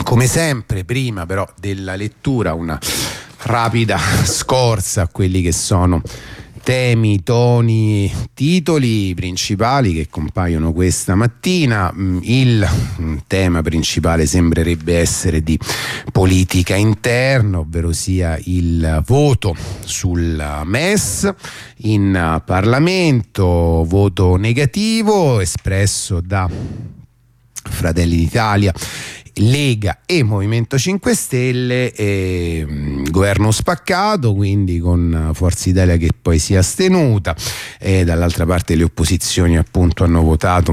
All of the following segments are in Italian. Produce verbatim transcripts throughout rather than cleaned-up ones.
Come sempre, prima però della lettura, una rapida scorsa a quelli che sono temi, toni, titoli principali che compaiono questa mattina. Il tema principale sembrerebbe essere di politica interna, ovvero sia il voto sul M E S in Parlamento, voto negativo espresso da Fratelli d'Italia, Lega e Movimento cinque Stelle, e, mh, governo spaccato, quindi con Forza Italia che poi si è astenuta, e dall'altra parte le opposizioni appunto hanno votato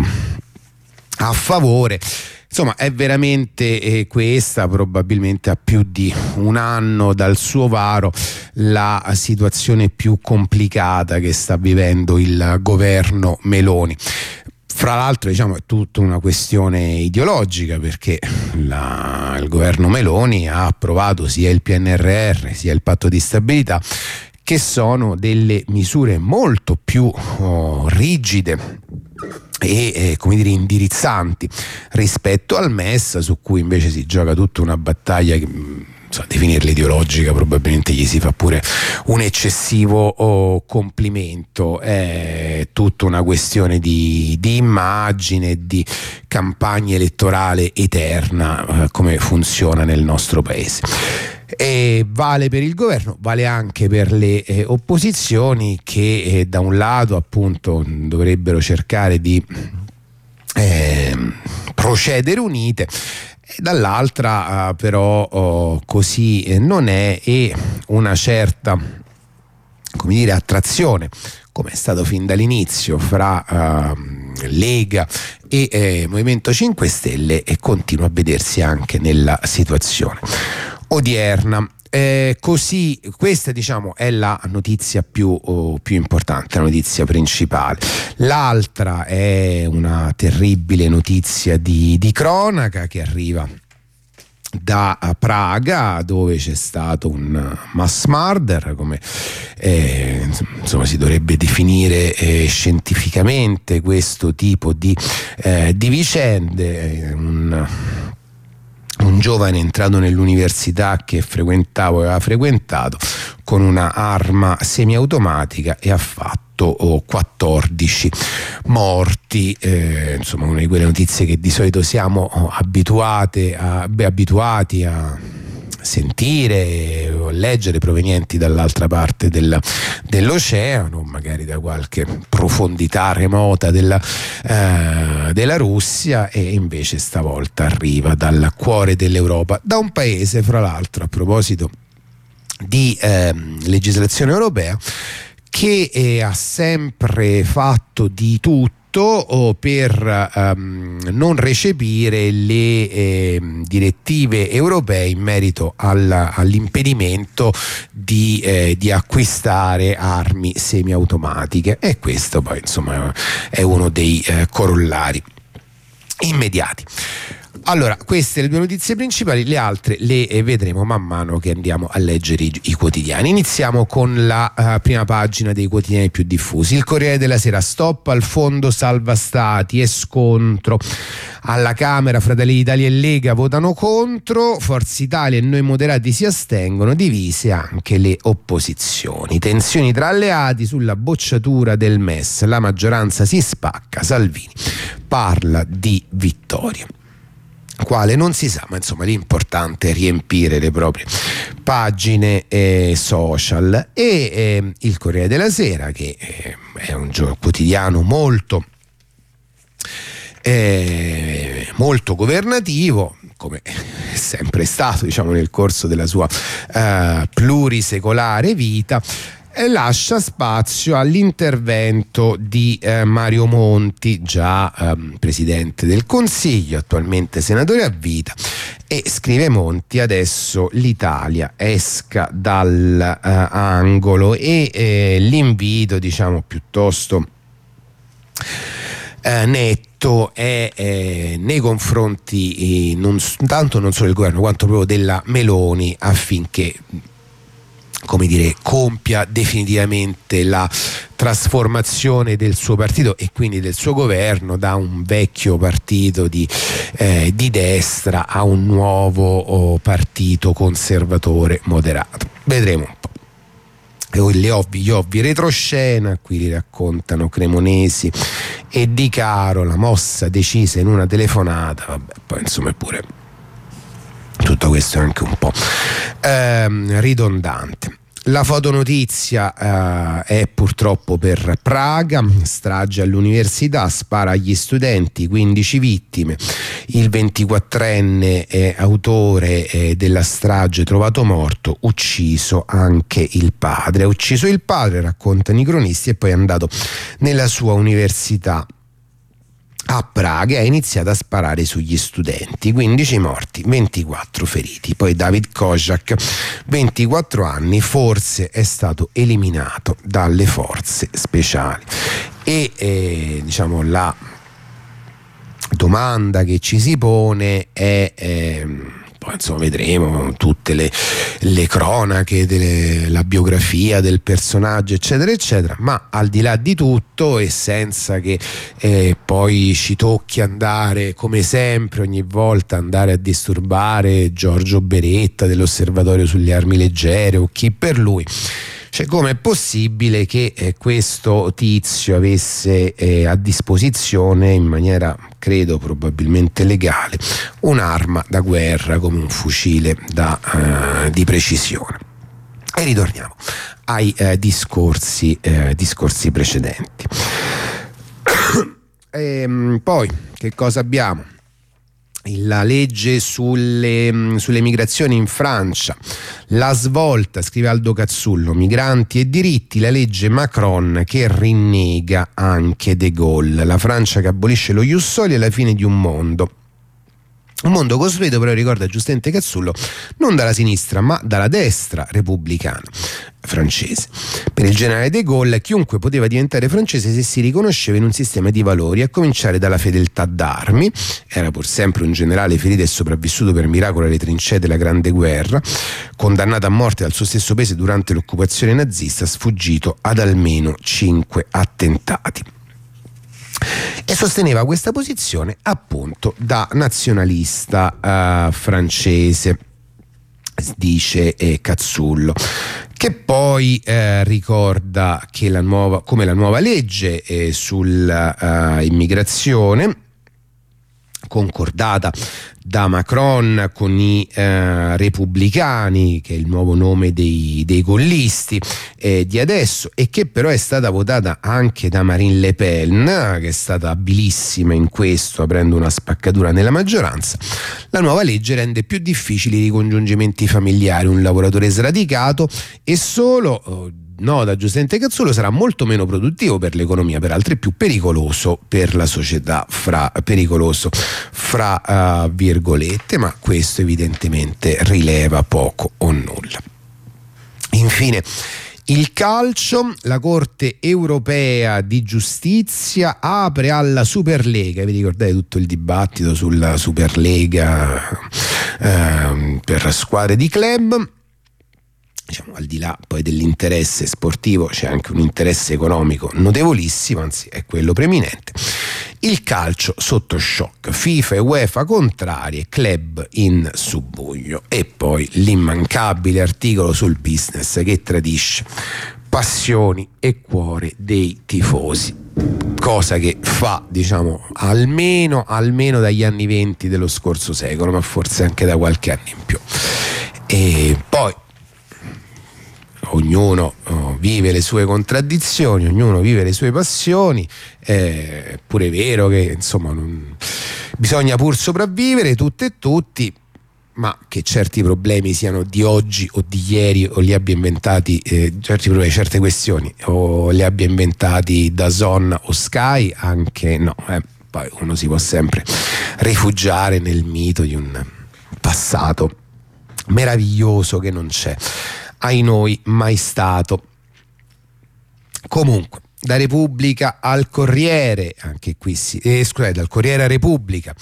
a favore. Insomma, è veramente eh, questa, probabilmente a più di un anno dal suo varo, la situazione più complicata che sta vivendo il governo Meloni. Fra l'altro, diciamo, è tutta una questione ideologica, perché la, il governo Meloni ha approvato sia il P N R R sia il patto di stabilità, che sono delle misure molto più oh, rigide e eh, come dire indirizzanti rispetto al M E S, su cui invece si gioca tutta una battaglia che, insomma, definirla ideologica probabilmente gli si fa pure un eccessivo oh, complimento. È tutta una questione di, di immagine, di campagna elettorale eterna, eh, come funziona nel nostro paese. E vale per il governo, vale anche per le eh, opposizioni, che eh, da un lato appunto dovrebbero cercare di eh, procedere unite, e dall'altra uh, però oh, così eh, non è, e una certa, come dire, attrazione, come è stato fin dall'inizio, fra uh, Lega e eh, Movimento cinque Stelle, e continua a vedersi anche nella situazione odierna. Eh, così questa, diciamo, è la notizia più, oh, più importante, la notizia principale. L'altra è una terribile notizia di, di cronaca che arriva da Praga, dove c'è stato un mass murder, come eh, insomma si dovrebbe definire eh, scientificamente questo tipo di, eh, di vicende. Un, un giovane entrato nell'università che frequentavo aveva frequentato con una arma semiautomatica e ha fatto oh, quattordici morti. Eh, insomma, una di quelle notizie che di solito siamo oh, abituate a, beh, abituati a sentire o leggere, provenienti dall'altra parte del, dell'oceano, magari da qualche profondità remota della, eh, della Russia, e invece stavolta arriva dal cuore dell'Europa, da un paese, fra l'altro, a proposito di eh, legislazione europea, che eh, ha sempre fatto di tutto oh, per um, non recepire le eh, direttive europee in merito alla, all'impedimento di, eh, di acquistare armi semiautomatiche, e questo poi insomma è uno dei eh, corollari immediati. Allora, queste le due notizie principali, le altre le vedremo man mano che andiamo a leggere i, i quotidiani. Iniziamo con la uh, prima pagina dei quotidiani più diffusi. Il Corriere della Sera: stop al fondo salva stati e scontro. Alla Camera Fratelli d'Italia e Lega votano contro, Forza Italia e Noi Moderati si astengono, divise anche le opposizioni. Tensioni tra alleati sulla bocciatura del M E S, la maggioranza si spacca, Salvini parla di vittoria. Quale non si sa, ma insomma l'importante è riempire le proprie pagine eh, social. E eh, il Corriere della Sera, che eh, è un gio- quotidiano molto eh, molto governativo, come è sempre stato, diciamo, nel corso della sua eh, plurisecolare vita, e lascia spazio all'intervento di eh, Mario Monti, già eh, presidente del Consiglio, attualmente senatore a vita, e scrive Monti: adesso l'Italia esca dall'angolo. Eh, e eh, l'invito, diciamo, piuttosto eh, netto è eh, nei confronti eh, non tanto non solo del governo quanto proprio della Meloni, affinché come dire, compia definitivamente la trasformazione del suo partito e quindi del suo governo da un vecchio partito di, eh, di destra a un nuovo oh, partito conservatore moderato. Vedremo un po'. Le ovvi, gli ovvi retroscena, qui li raccontano Cremonesi e Di Caro, la mossa decisa in una telefonata, vabbè, poi insomma è pure tutto questo è anche un po' ehm, ridondante. La fotonotizia eh, è purtroppo per Praga, strage all'università, spara agli studenti, quindici vittime, il ventiquattrenne eh, autore eh, della strage trovato morto, ucciso anche il padre. Ha ucciso il padre, raccontano i cronisti, e poi è andato nella sua università a Praga e ha iniziato a sparare sugli studenti. Quindici morti, ventiquattro feriti. Poi David Kozak, ventiquattro anni, forse è stato eliminato dalle forze speciali. E eh, diciamo la domanda che ci si pone è eh, poi insomma vedremo tutte le, le cronache, delle, la biografia del personaggio eccetera eccetera, ma al di là di tutto e senza che eh, poi ci tocchi andare come sempre ogni volta andare a disturbare Giorgio Beretta dell'Osservatorio sulle armi leggere o chi per lui, cioè com'è possibile che eh, questo tizio avesse eh, a disposizione in maniera credo probabilmente legale un'arma da guerra come un fucile da, eh, di precisione. E ritorniamo ai eh, discorsi, eh, discorsi precedenti. E, poi che cosa abbiamo? La legge sulle, sulle migrazioni in Francia, la svolta, scrive Aldo Cazzullo, migranti e diritti, la legge Macron che rinnega anche De Gaulle, la Francia che abolisce lo Ius Soli e la fine di un mondo. Un mondo costruito, però, ricorda giustamente Cazzullo, non dalla sinistra ma dalla destra repubblicana francese. Per il generale De Gaulle chiunque poteva diventare francese se si riconosceva in un sistema di valori, a cominciare dalla fedeltà d'armi. Era pur sempre un generale ferito e sopravvissuto per miracolo alle trincee della Grande Guerra, condannato a morte dal suo stesso paese durante l'occupazione nazista, sfuggito ad almeno cinque attentati. E sosteneva questa posizione appunto da nazionalista eh, francese, dice eh, Cazzullo, che poi eh, ricorda che la nuova, come la nuova legge eh, sull'immigrazione concordata da Macron con i eh, repubblicani, che è il nuovo nome dei, dei gollisti eh, di adesso, e che però è stata votata anche da Marine Le Pen, che è stata abilissima in questo, aprendo una spaccatura nella maggioranza. La nuova legge rende più difficili i ricongiungimenti familiari. Un lavoratore sradicato e solo oh, nota giustamente Cazzullo, sarà molto meno produttivo per l'economia, peraltro è più pericoloso per la società, fra, pericoloso fra uh, virgolette, ma questo evidentemente rileva poco o nulla. Infine il calcio, la Corte Europea di Giustizia apre alla Superlega. Vi ricordate tutto il dibattito sulla Superlega uh, per squadre di club? Diciamo, al di là poi dell'interesse sportivo c'è anche un interesse economico notevolissimo, anzi è quello preminente. Il calcio sotto shock, FIFA e UEFA contrarie, club in subbuglio, e poi l'immancabile articolo sul business che tradisce passioni e cuore dei tifosi, cosa che fa, diciamo, almeno, almeno dagli anni venti dello scorso secolo, ma forse anche da qualche anno in più. E poi ognuno oh, vive le sue contraddizioni, ognuno vive le sue passioni, è pure vero che insomma non, bisogna pur sopravvivere tutte e tutti, ma che certi problemi siano di oggi o di ieri o li abbia inventati eh, certi problemi, certe questioni o li abbia inventati DAZN o Sky, anche no, eh, poi uno si può sempre rifugiare nel mito di un passato meraviglioso che non c'è, ai noi, mai stato. Comunque, da Repubblica al Corriere, anche qui si, eh, scusate, dal Corriere a Repubblica,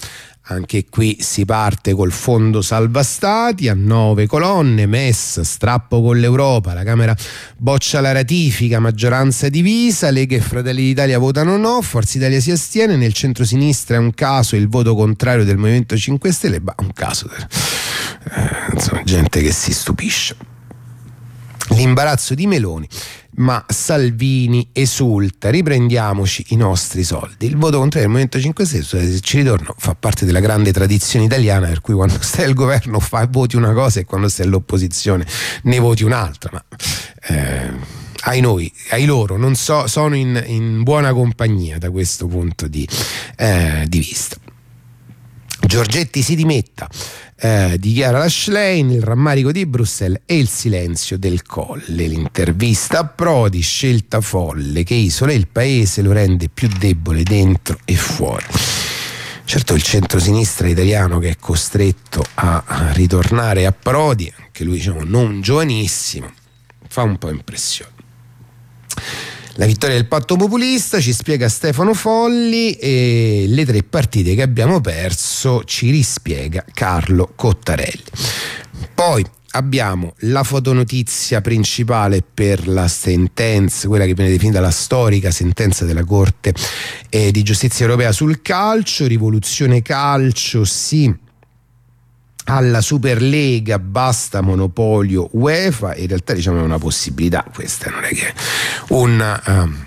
Anche qui si parte col fondo salva stati a nove colonne, M E S, strappo con l'Europa, la Camera boccia la ratifica, maggioranza divisa, Lega e Fratelli d'Italia votano no, Forza Italia si astiene, nel centro-sinistra è un caso il voto contrario del Movimento cinque Stelle, ma un caso, eh, insomma, gente che si stupisce. L'imbarazzo di Meloni, ma Salvini esulta, riprendiamoci i nostri soldi. Il voto contrario del Movimento cinque Stelle, se ci ritorno, fa parte della grande tradizione italiana, per cui quando stai al governo fa, voti una cosa e quando stai all'opposizione ne voti un'altra, ma eh, ai noi, ai loro, non so, sono in, in buona compagnia da questo punto di, eh, di vista. Giorgetti si dimetta, eh, dichiara la Schlein, il rammarico di Bruxelles e il silenzio del Colle. L'intervista a Prodi, scelta folle che isola il paese, lo rende più debole dentro e fuori. Certo, il centrosinistra italiano che è costretto a, a ritornare a Prodi, anche lui diciamo non giovanissimo, fa un po' impressione. La vittoria del patto populista, ci spiega Stefano Folli, e le tre partite che abbiamo perso ci rispiega Carlo Cottarelli. Poi abbiamo la fotonotizia principale per la sentenza, quella che viene definita la storica sentenza della Corte eh, di Giustizia Europea sul calcio, rivoluzione calcio, sì alla Superlega, basta monopolio UEFA. In realtà diciamo è una possibilità questa, non è che un, um,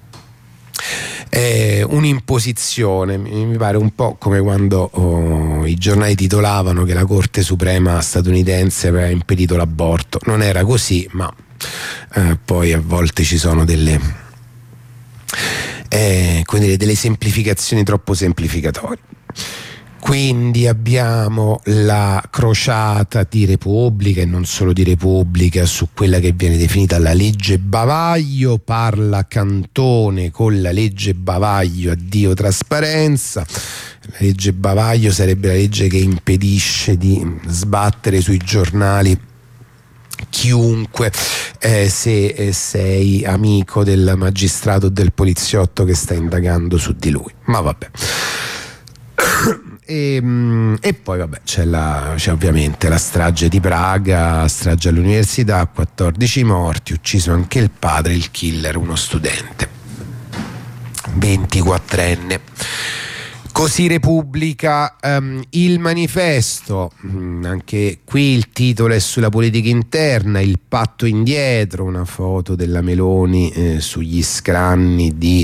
è un'imposizione. Mi pare un po' come quando oh, i giornali titolavano che la Corte Suprema statunitense aveva impedito l'aborto. Non era così, ma eh, poi a volte ci sono delle eh, quindi delle semplificazioni troppo semplificatorie. Quindi abbiamo la crociata di Repubblica e non solo di Repubblica su quella che viene definita la legge bavaglio, parla Cantone con la legge bavaglio, addio trasparenza. La legge bavaglio sarebbe la legge che impedisce di sbattere sui giornali chiunque eh, se eh, sei amico del magistrato o del poliziotto che sta indagando su di lui, ma vabbè. E, e poi vabbè c'è, la, c'è ovviamente la strage di Praga, strage all'università, quattordici morti, ucciso anche il padre, il killer uno studente ventiquattrenne. Così Repubblica, um, il manifesto, um, anche qui il titolo è sulla politica interna, il patto indietro, una foto della Meloni eh, sugli scranni di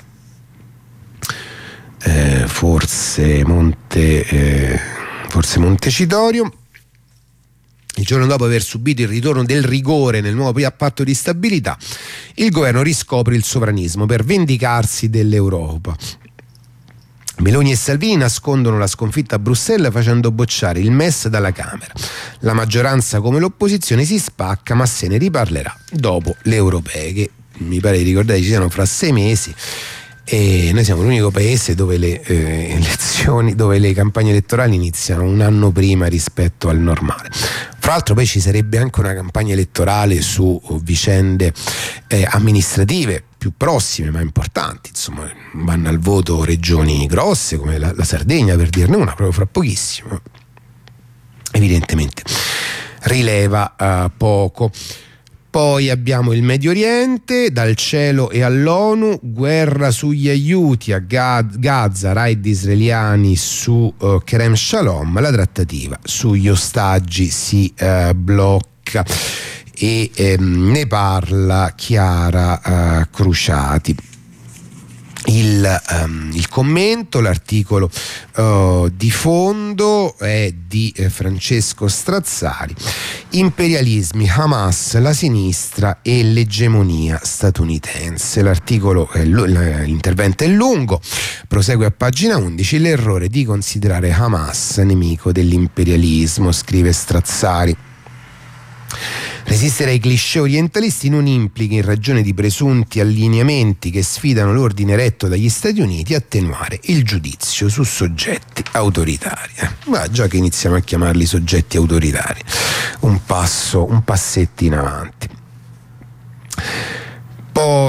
Eh, forse Monte eh, forse Montecitorio. Il giorno dopo aver subito il ritorno del rigore nel nuovo patto di stabilità, il governo riscopre il sovranismo per vendicarsi dell'Europa. Meloni e Salvini nascondono la sconfitta a Bruxelles facendo bocciare il M E S dalla Camera. La maggioranza come l'opposizione si spacca, ma se ne riparlerà dopo le europee, che mi pare di ricordare ci siano fra sei mesi. E noi siamo l'unico paese dove le eh, elezioni, dove le campagne elettorali iniziano un anno prima rispetto al normale. Fra l'altro poi ci sarebbe anche una campagna elettorale su vicende eh, amministrative più prossime ma importanti, insomma vanno al voto regioni grosse come la, la Sardegna, per dirne una, proprio fra pochissimo. Evidentemente rileva uh, poco. Poi abbiamo il Medio Oriente, dal cielo e all'ONU, guerra sugli aiuti a Gaza, raid israeliani su uh, Kerem Shalom, la trattativa sugli ostaggi si uh, blocca e ehm, ne parla Chiara uh, Cruciati. Il, um, il commento, l'articolo uh, di fondo è di eh, Francesco Strazzari. Imperialismi, Hamas, la sinistra e l'egemonia statunitense. L'articolo è, l'intervento è lungo, prosegue a pagina undici. L'errore di considerare Hamas nemico dell'imperialismo, scrive Strazzari. Resistere ai cliché orientalisti non implica, in ragione di presunti allineamenti che sfidano l'ordine retto dagli Stati Uniti, attenuare il giudizio su soggetti autoritari. Ma già che iniziamo a chiamarli soggetti autoritari, un passo, un passetto in avanti. Poi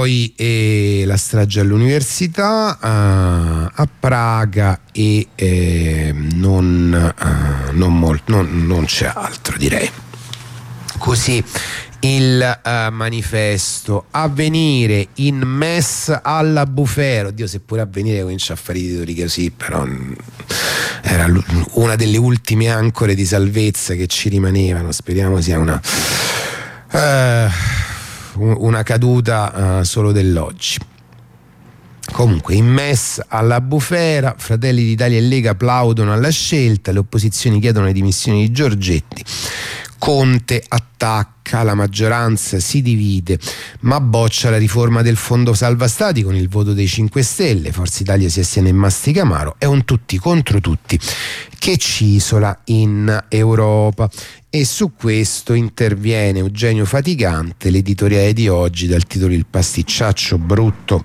poi eh, la strage all'università uh, a Praga e eh, non, uh, non, molt, non, non c'è altro, direi. Così il uh, manifesto. Avvenire in mess alla Bufera. Oddio, se pure Avvenire comincia a fare i titoli così, però era una delle ultime ancore di salvezza che ci rimanevano. Speriamo sia una uh, una caduta uh, solo dell'oggi. Comunque, in mess alla Bufera, Fratelli d'Italia e Lega applaudono alla scelta, le opposizioni chiedono le dimissioni di Giorgetti, Conte attacca, la maggioranza si divide ma boccia la riforma del fondo salva stati con il voto dei cinque Stelle, Forza Italia si astiene e mastica amaro, è un tutti contro tutti che ci isola in Europa. E su questo interviene Eugenio Fatigante, l'editoriale di oggi dal titolo Il pasticciaccio brutto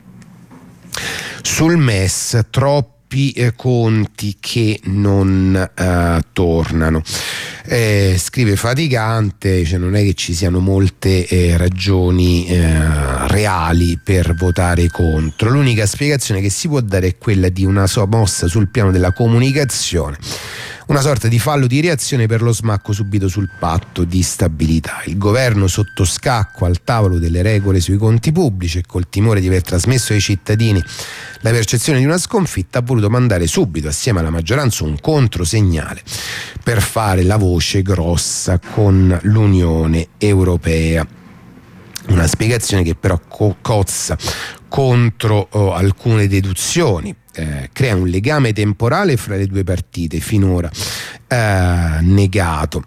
sul M E S, troppi eh, conti che non eh, tornano. Eh, scrive Fatigante, cioè non è che ci siano molte eh, ragioni eh, reali per votare contro. L'unica spiegazione che si può dare è quella di una sua mossa sul piano della comunicazione, una sorta di fallo di reazione per lo smacco subito sul patto di stabilità. Il governo sotto scacco al tavolo delle regole sui conti pubblici e col timore di aver trasmesso ai cittadini la percezione di una sconfitta ha voluto mandare subito assieme alla maggioranza un controsegnale per fare la voce grossa con l'Unione Europea. Una spiegazione che però co- cozza contro oh, alcune deduzioni. Eh, crea un legame temporale fra le due partite finora eh, negato.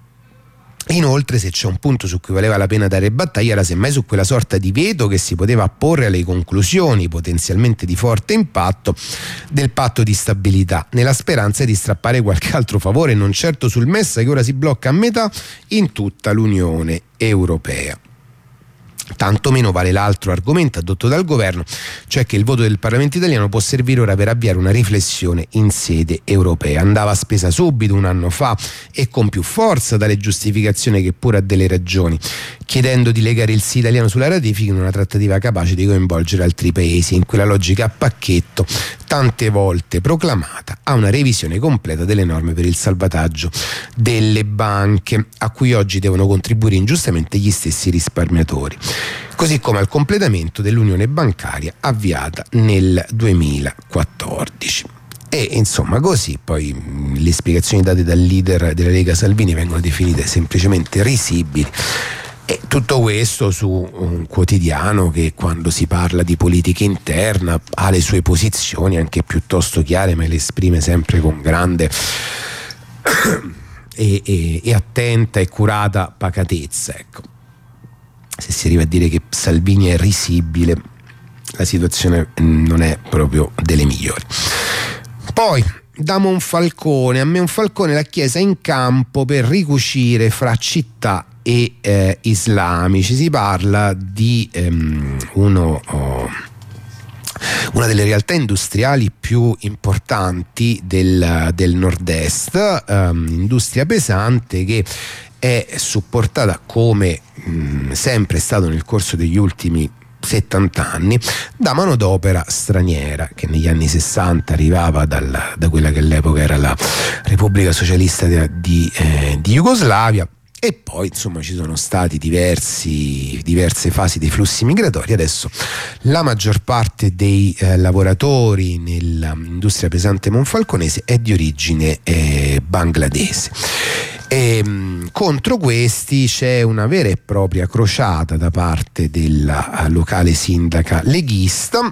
Inoltre, se c'è un punto su cui valeva la pena dare battaglia era semmai su quella sorta di veto che si poteva apporre alle conclusioni potenzialmente di forte impatto del patto di stabilità, nella speranza di strappare qualche altro favore, non certo sul M E S che ora si blocca a metà in tutta l'Unione Europea. Tanto meno vale l'altro argomento addotto dal governo, cioè che il voto del Parlamento italiano può servire ora per avviare una riflessione in sede europea. Andava spesa subito un anno fa e con più forza dalle giustificazioni che pure ha delle ragioni, chiedendo di legare il sì italiano sulla ratifica in una trattativa capace di coinvolgere altri paesi in quella logica a pacchetto tante volte proclamata a una revisione completa delle norme per il salvataggio delle banche, a cui oggi devono contribuire ingiustamente gli stessi risparmiatori, così come al completamento dell'unione bancaria avviata nel duemilaquattordici. E insomma così poi mh, le spiegazioni date dal leader della Lega Salvini vengono definite semplicemente risibili. E tutto questo su un quotidiano che, quando si parla di politica interna, ha le sue posizioni anche piuttosto chiare, ma le esprime sempre con grande e, e, e attenta e curata pacatezza. Ecco. Se si arriva a dire che Salvini è risibile, la situazione non è proprio delle migliori. Poi da Monfalcone, a Monfalcone la Chiesa in campo per ricucire fra città e eh, islamici. Si parla di ehm, uno oh, una delle realtà industriali più importanti del, del nord-est, ehm, industria pesante che è supportata, come mh, sempre è stato nel corso degli ultimi settanta anni, da manodopera straniera che negli anni sessanta arrivava dal, da quella che all'epoca era la Repubblica Socialista di, di, eh, di Jugoslavia. E poi insomma ci sono stati diversi, diverse fasi dei flussi migratori. Adesso la maggior parte dei eh, lavoratori nell'industria pesante monfalconese è di origine eh, bangladese. E, mh, contro questi c'è una vera e propria crociata da parte della uh, locale sindaca leghista,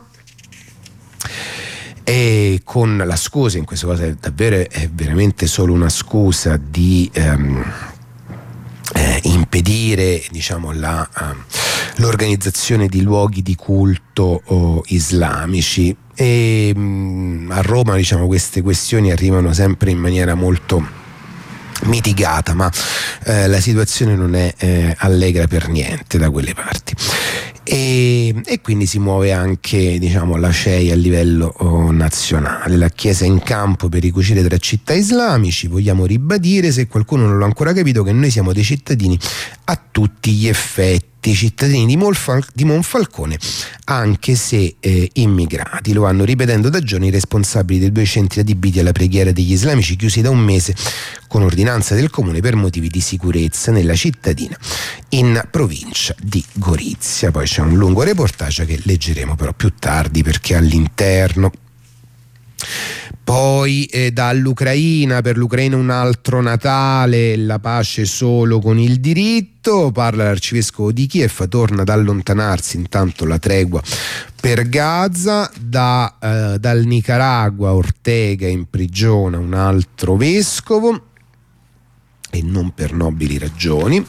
e con la scusa, in questo caso è davvero è veramente solo una scusa di um, Eh, impedire, diciamo, la, uh, l'organizzazione di luoghi di culto oh, islamici. E mh, a Roma, diciamo, queste questioni arrivano sempre in maniera molto mitigata, ma eh, la situazione non è eh, allegra per niente da quelle parti. E, e quindi si muove anche, diciamo, la C E I a livello oh, nazionale. La Chiesa in campo per ricucire tra città islamici. Vogliamo ribadire, se qualcuno non l'ha ancora capito, che noi siamo dei cittadini a tutti gli effetti dei cittadini di, Molfal- di Monfalcone, anche se eh, immigrati. Lo vanno ripetendo da giorni i responsabili dei due centri adibiti alla preghiera degli islamici, chiusi da un mese con ordinanza del comune per motivi di sicurezza nella cittadina in provincia di Gorizia. Poi c'è un lungo reportage che leggeremo però più tardi, perché all'interno. Poi eh, dall'Ucraina, per l'Ucraina un altro Natale, la pace solo con il diritto, parla l'arcivescovo di Kiev, torna ad allontanarsi intanto la tregua per Gaza. Da, eh, dal Nicaragua Ortega imprigiona un altro vescovo, e non per nobili ragioni.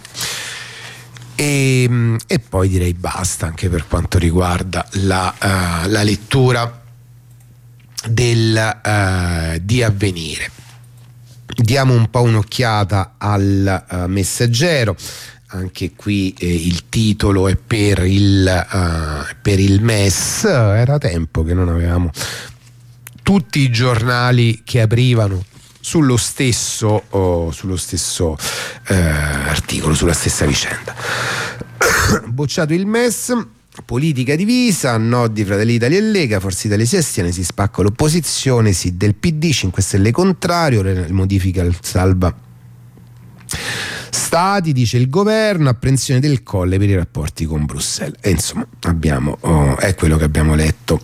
E, e poi direi basta anche per quanto riguarda la, uh, la lettura del, uh, di Avvenire. Diamo un po' un'occhiata al uh, Messaggero. Anche qui eh, il titolo è per il, uh, per il M E S. Era tempo che non avevamo tutti i giornali che aprivano sullo stesso, oh, sullo stesso eh, articolo, sulla stessa vicenda. Bocciato il M E S, politica divisa, no di Fratelli d'Italia e Lega, Forza Italia si astiene, si spacca l'opposizione, sì del P D, cinque Stelle contrario, le modifiche al salva Stati, dice il governo, apprensione del Colle per i rapporti con Bruxelles. E insomma abbiamo, oh, è quello che abbiamo letto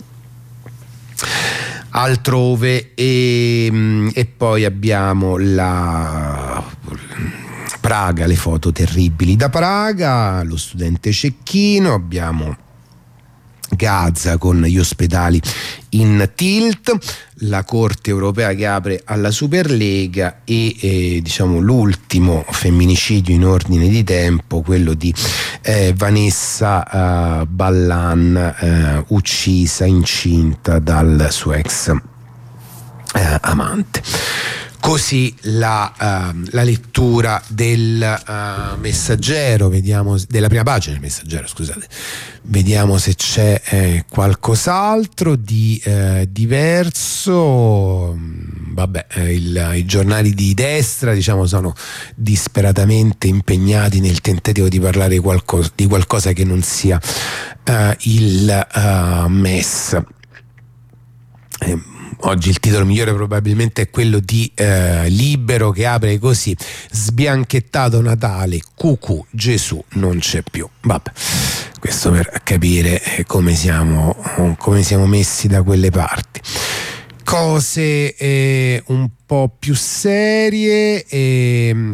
altrove. E, e poi abbiamo la Praga, le foto terribili da Praga, lo studente cecchino, abbiamo Gaza con gli ospedali in tilt, la Corte europea che apre alla Superlega e eh, diciamo l'ultimo femminicidio in ordine di tempo, quello di eh, Vanessa eh, Ballan, eh, uccisa incinta dal suo ex eh, amante. Così la, uh, la lettura del uh, Messaggero, vediamo, della prima pagina del Messaggero, scusate, vediamo se c'è eh, qualcos'altro di eh, diverso. Vabbè, eh, il, i giornali di destra, diciamo, sono disperatamente impegnati nel tentativo di parlare qualcosa, di qualcosa che non sia uh, il uh, M E S. Eh, Oggi il titolo migliore probabilmente è quello di eh, Libero, che apre così: sbianchettato Natale, cucù, Gesù non c'è più. Vabbè, questo per capire come siamo, come siamo messi da quelle parti. Cose eh, un po' più serie. E,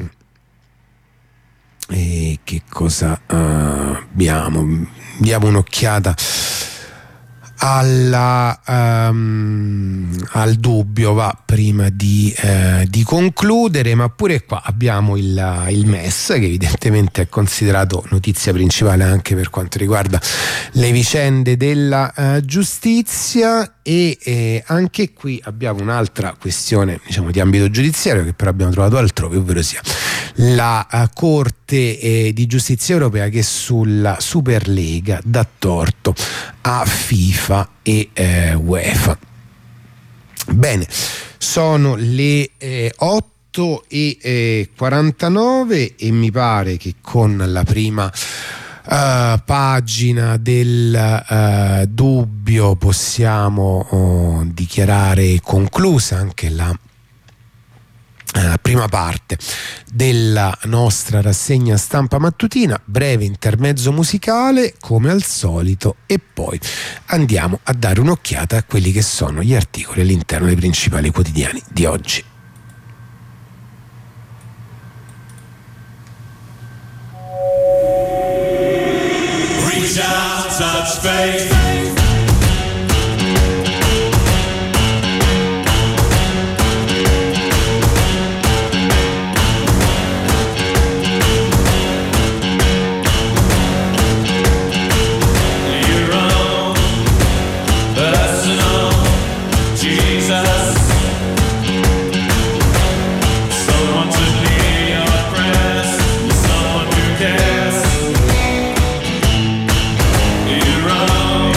e che cosa uh, abbiamo? Diamo un'occhiata Alla, um, al dubbio, va, prima di, eh, di concludere, ma pure qua abbiamo il, il M E S, che evidentemente è considerato notizia principale anche per quanto riguarda le vicende della uh, giustizia. E eh, anche qui abbiamo un'altra questione, diciamo, di ambito giudiziario, che però abbiamo trovato altrove, ovvero sia la uh, Corte eh, di Giustizia Europea, che sulla Superlega dà torto a FIFA e eh, UEFA. Bene, sono le eh, otto e quarantanove e mi pare che con la prima Uh, pagina del uh, dubbio possiamo uh, dichiarare conclusa anche la uh, prima parte della nostra rassegna stampa mattutina. Breve intermezzo musicale come al solito e poi andiamo a dare un'occhiata a quelli che sono gli articoli all'interno dei principali quotidiani di oggi. Touch faith. Your own personal Jesus. Someone to hear your prayers. Someone who cares. Your own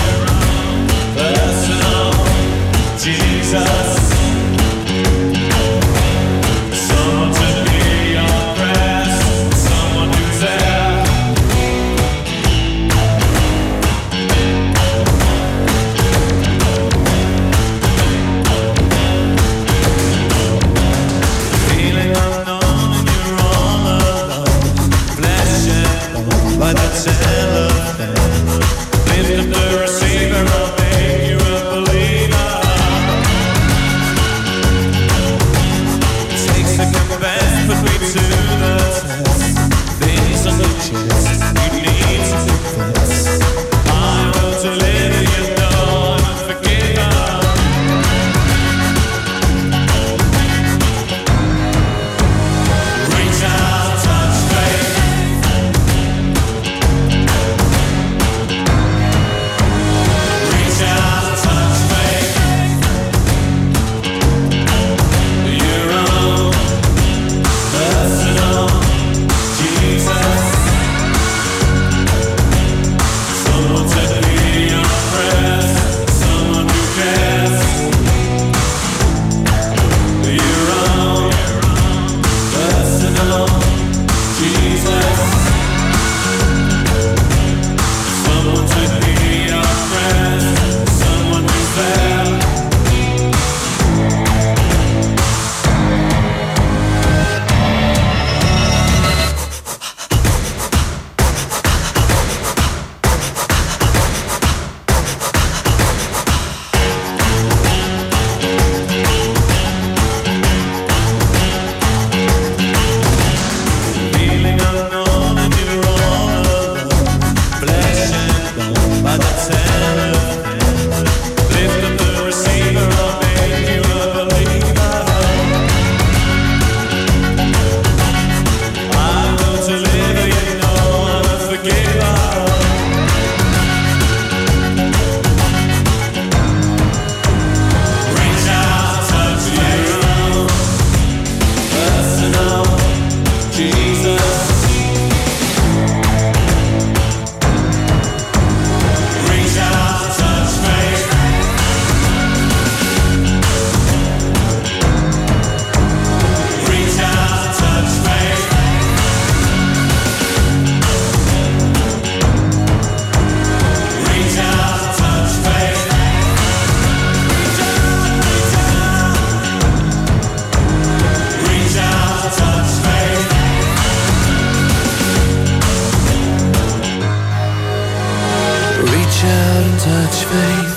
much faith.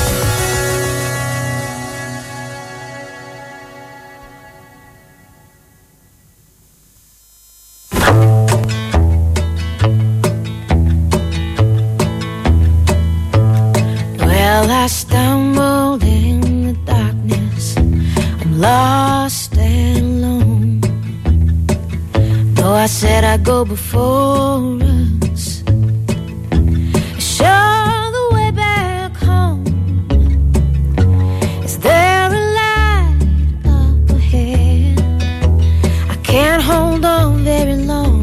Well, I stumbled in the darkness. I'm lost and alone. Though I said I'd go before us, show the way back home. Is there a light up ahead? I can't hold on very long.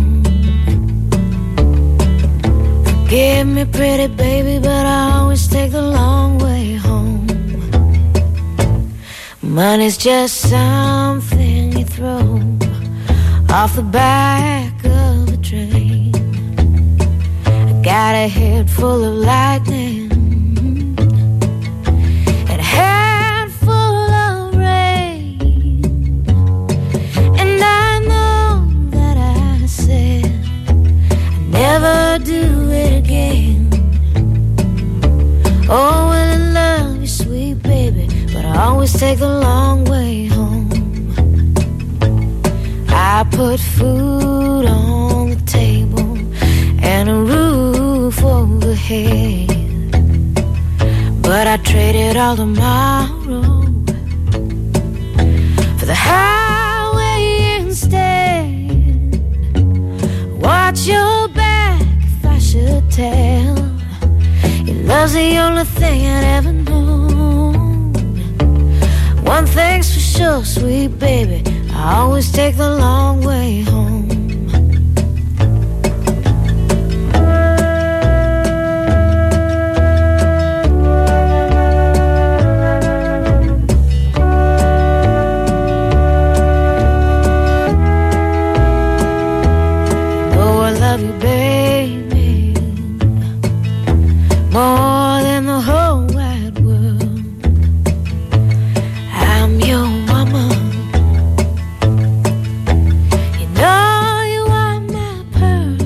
Forgive me, pretty baby, but I always take the long way home. Money's just something you throw off the back of a train. I got a head full of lightning and a head full of rain. And I know that I said I'd never do it again. Oh, well, I love you, sweet baby, but I always take the long way home. I put food on the table and a roof overhead, but I traded all tomorrow for the highway instead. Watch your back if I should tell. Your love's the only thing I'd ever known. One thing's for sure, sweet baby, I always take the long way home. Oh, I love you, baby, more than the whole wide world. I'm your woman. You know you are my pearl.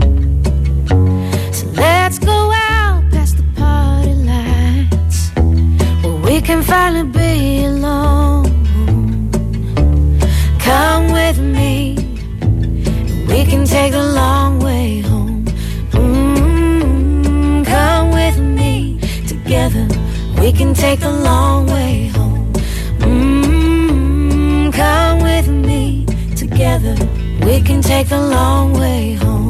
So let's go out past the party lights, where we can finally be alone. Come with me, and we can take the long way home. Mm-hmm. Come with me, together we can take the long way home. Mm-hmm. Come with me, together we can take the long way home.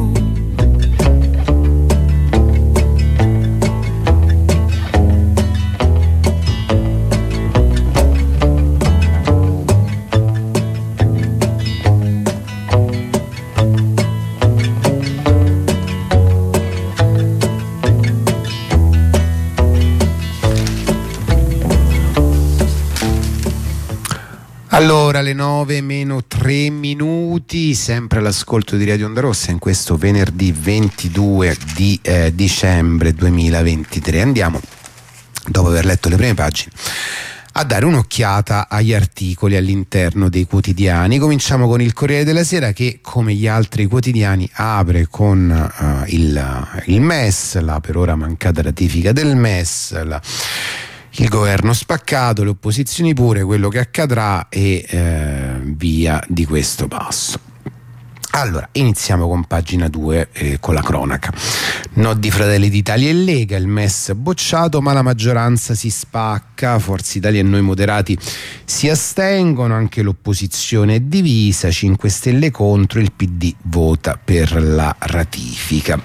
Allora, le nove meno tre minuti, sempre all'ascolto di Radio Onda Rossa in questo venerdì ventidue di eh, dicembre duemilaventitré. Andiamo, dopo aver letto le prime pagine, a dare un'occhiata agli articoli all'interno dei quotidiani. Cominciamo con il Corriere della Sera, che come gli altri quotidiani apre con uh, il, il M E S, la per ora mancata ratifica del M E S, la il governo spaccato, le opposizioni pure, quello che accadrà e eh, via di questo passo. Allora, iniziamo con pagina due, eh, con la cronaca. No di Fratelli d'Italia e Lega, il M E S bocciato ma la maggioranza si spacca, Forza Italia e Noi Moderati si astengono, anche l'opposizione è divisa, cinque Stelle contro, il P D vota per la ratifica.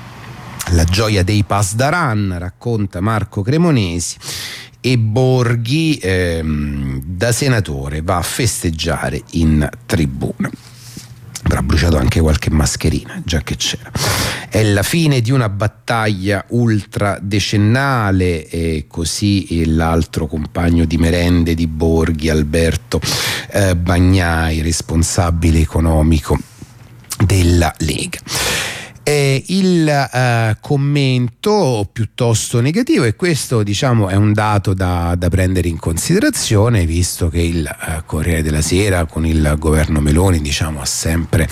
La gioia dei Pasdaran, racconta Marco Cremonesi, e Borghi ehm, da senatore va a festeggiare in tribuna. Avrà bruciato anche qualche mascherina, già che c'era. È la fine di una battaglia ultradecennale, e così l'altro compagno di merende di Borghi, Alberto eh, Bagnai, responsabile economico della Lega. Eh, il eh, commento piuttosto negativo, e questo diciamo è un dato da, da prendere in considerazione, visto che il eh, Corriere della Sera con il governo Meloni diciamo ha sempre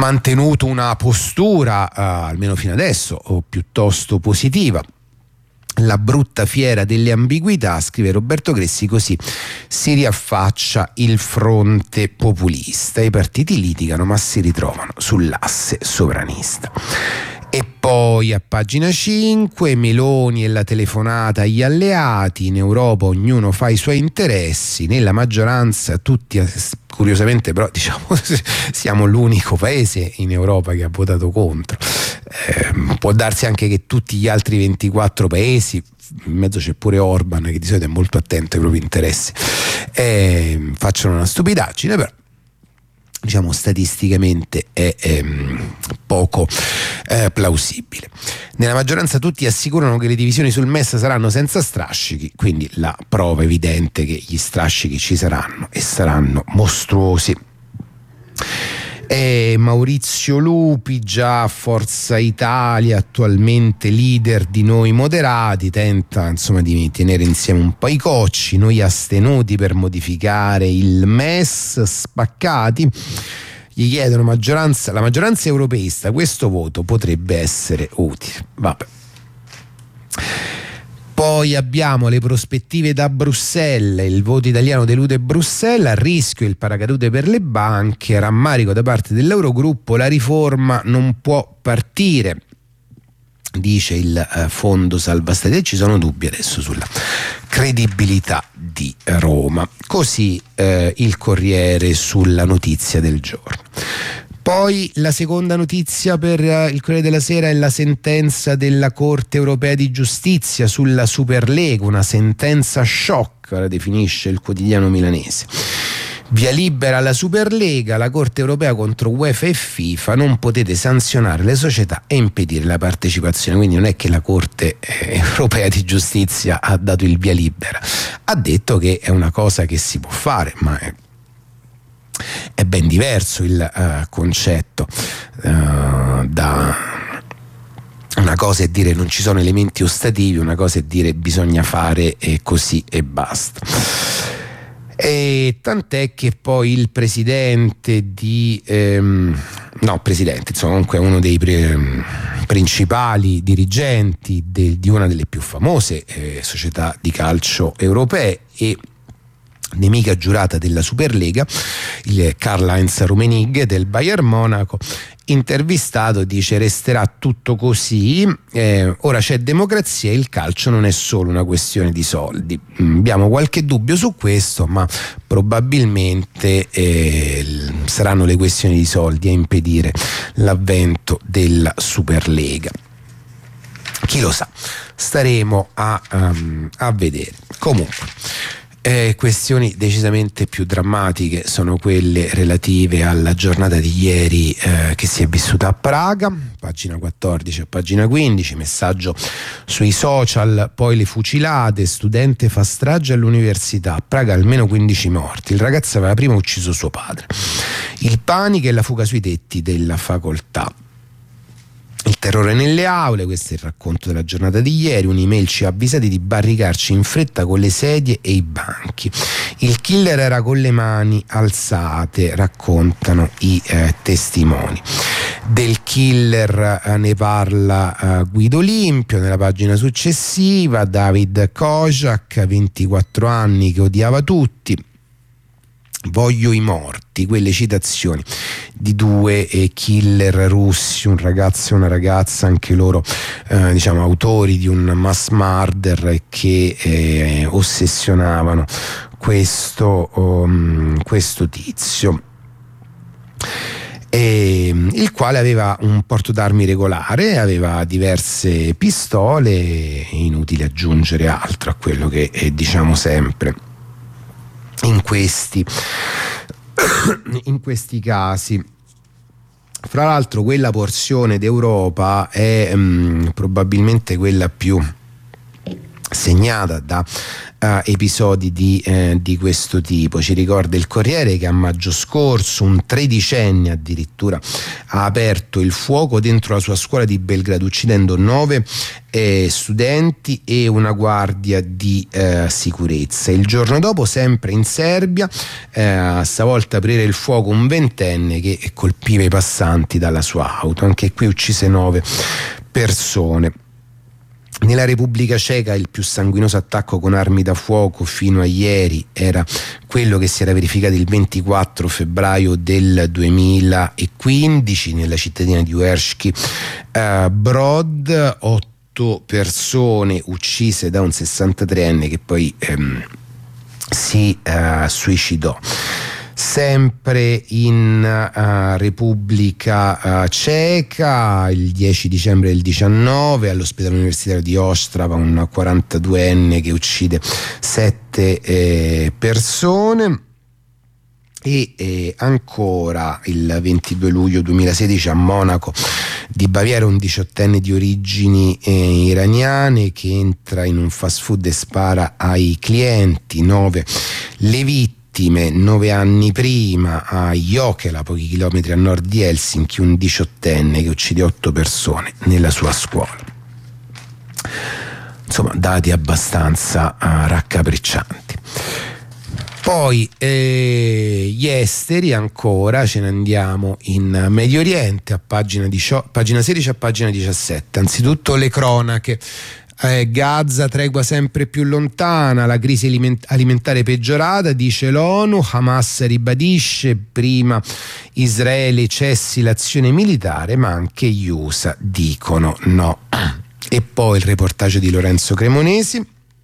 mantenuto una postura eh, almeno fino adesso piuttosto positiva La brutta fiera delle ambiguità, scrive Roberto Cressi, così si riaffaccia il fronte populista. I partiti litigano ma si ritrovano sull'asse sovranista. E poi a pagina cinque, Meloni e la telefonata agli alleati, in Europa ognuno fa i suoi interessi, nella maggioranza tutti, curiosamente però diciamo siamo l'unico paese in Europa che ha votato contro. Eh, può darsi anche che tutti gli altri ventiquattro paesi, in mezzo c'è pure Orban che di solito è molto attento ai propri interessi, eh, facciano una stupidaggine, però diciamo statisticamente è ehm, poco eh, plausibile. Nella maggioranza tutti assicurano che le divisioni sul M E S saranno senza strascichi, quindi la prova evidente che gli strascichi ci saranno e saranno mostruosi. E Maurizio Lupi, già Forza Italia, attualmente leader di Noi Moderati, tenta insomma di tenere insieme un po' i cocci. Noi astenuti per modificare il M E S, spaccati. Gli chiedono maggioranza, la maggioranza europeista, questo voto potrebbe essere utile. Vabbè. Poi abbiamo le prospettive da Bruxelles, il voto italiano delude Bruxelles, a rischio il paracadute per le banche, rammarico da parte dell'Eurogruppo, la riforma non può partire, dice il eh, fondo salva stati, e ci sono dubbi adesso sulla credibilità di Roma. Così eh, il Corriere sulla notizia del giorno. Poi la seconda notizia per il Corriere della Sera è la sentenza della Corte Europea di Giustizia sulla Superlega, una sentenza shock, la definisce il quotidiano milanese. Via libera alla Superlega, la Corte Europea contro UEFA e FIFA, non potete sanzionare le società e impedire la partecipazione. Quindi non è che la Corte Europea di Giustizia ha dato il via libera, ha detto che è una cosa che si può fare, ma è È ben diverso il uh, concetto. Uh, da una cosa è dire non ci sono elementi ostativi, una cosa è dire bisogna fare e così e basta. E tant'è che poi il presidente di ehm, no presidente insomma comunque uno dei pre, principali dirigenti de, di una delle più famose eh, società di calcio europee e nemica giurata della Superlega, il Karl-Heinz Rummenigge del Bayern Monaco, intervistato dice resterà tutto così, eh, ora c'è democrazia e il calcio non è solo una questione di soldi. Abbiamo qualche dubbio su questo, ma probabilmente eh, saranno le questioni di soldi a impedire l'avvento della Superlega. Chi lo sa, staremo a, um, a vedere. Comunque Eh, questioni decisamente più drammatiche sono quelle relative alla giornata di ieri eh, che si è vissuta a Praga, pagina quattordici a pagina quindici, messaggio sui social, poi le fucilate, studente fa strage all'università, a Praga almeno quindici morti, il ragazzo aveva prima ucciso suo padre, il panico e la fuga sui tetti della facoltà. Il terrore nelle aule, questo è il racconto della giornata di ieri, un'email ci ha avvisati di barricarci in fretta con le sedie e i banchi. Il killer era con le mani alzate, raccontano i eh, testimoni. Del killer eh, ne parla eh, Guido Limpio nella pagina successiva, David Kojak, ventiquattro anni che odiava tutti. Voglio i morti, quelle citazioni di due eh, killer russi, un ragazzo e una ragazza, anche loro eh, diciamo autori di un mass murder che eh, ossessionavano questo, um, questo tizio, e, il quale aveva un porto d'armi regolare, aveva diverse pistole, inutile aggiungere altro a quello che eh, diciamo sempre in questi in questi casi. Fra l'altro quella porzione d'Europa è mh, probabilmente quella più segnata da uh, episodi di, eh, di questo tipo. Ci ricorda il Corriere che a maggio scorso un tredicenne addirittura ha aperto il fuoco dentro la sua scuola di Belgrado, uccidendo nove eh, studenti e una guardia di eh, sicurezza. Il giorno dopo, sempre in Serbia, eh, stavolta aprire il fuoco un ventenne che colpiva i passanti dalla sua auto. Anche qui uccise nove persone. Nella Repubblica Ceca il più sanguinoso attacco con armi da fuoco fino a ieri era quello che si era verificato il ventiquattro febbraio del duemilaquindici nella cittadina di Uhershki uh, Brod, otto persone uccise da un sessantatreenne che poi um, si uh, suicidò. Sempre in uh, Repubblica uh, Ceca, il dieci dicembre del diciannove, all'ospedale universitario di Ostrava, un quarantaduenne che uccide sette eh, persone. E eh, ancora il ventidue luglio duemilasedici a Monaco di Baviera un diciottenne di origini eh, iraniane che entra in un fast food e spara ai clienti. Nove le vittime. Nove anni prima a Jokela, pochi chilometri a nord di Helsinki, un diciottenne che uccide otto persone nella sua scuola. Insomma, dati abbastanza uh, raccapriccianti. Poi eh, gli esteri, ancora ce ne andiamo in Medio Oriente a pagina, diciotto, pagina sedici a pagina diciassette. Anzitutto le cronache. Eh, Gaza, tregua sempre più lontana, la crisi aliment- alimentare peggiorata, dice l'ONU. Hamas ribadisce prima Israele cessi l'azione militare, ma anche gli U S A dicono no. E poi il reportage di Lorenzo Cremonesi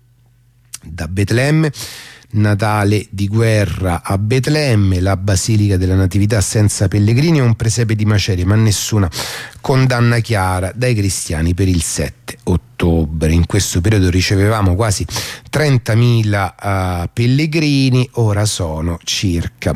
da Betlemme. Natale di guerra a Betlemme, la Basilica della Natività senza pellegrini e un presepe di macerie, ma nessuna condanna chiara dai cristiani per il sette ottobre. In questo periodo ricevevamo quasi trentamila uh, pellegrini, ora sono circa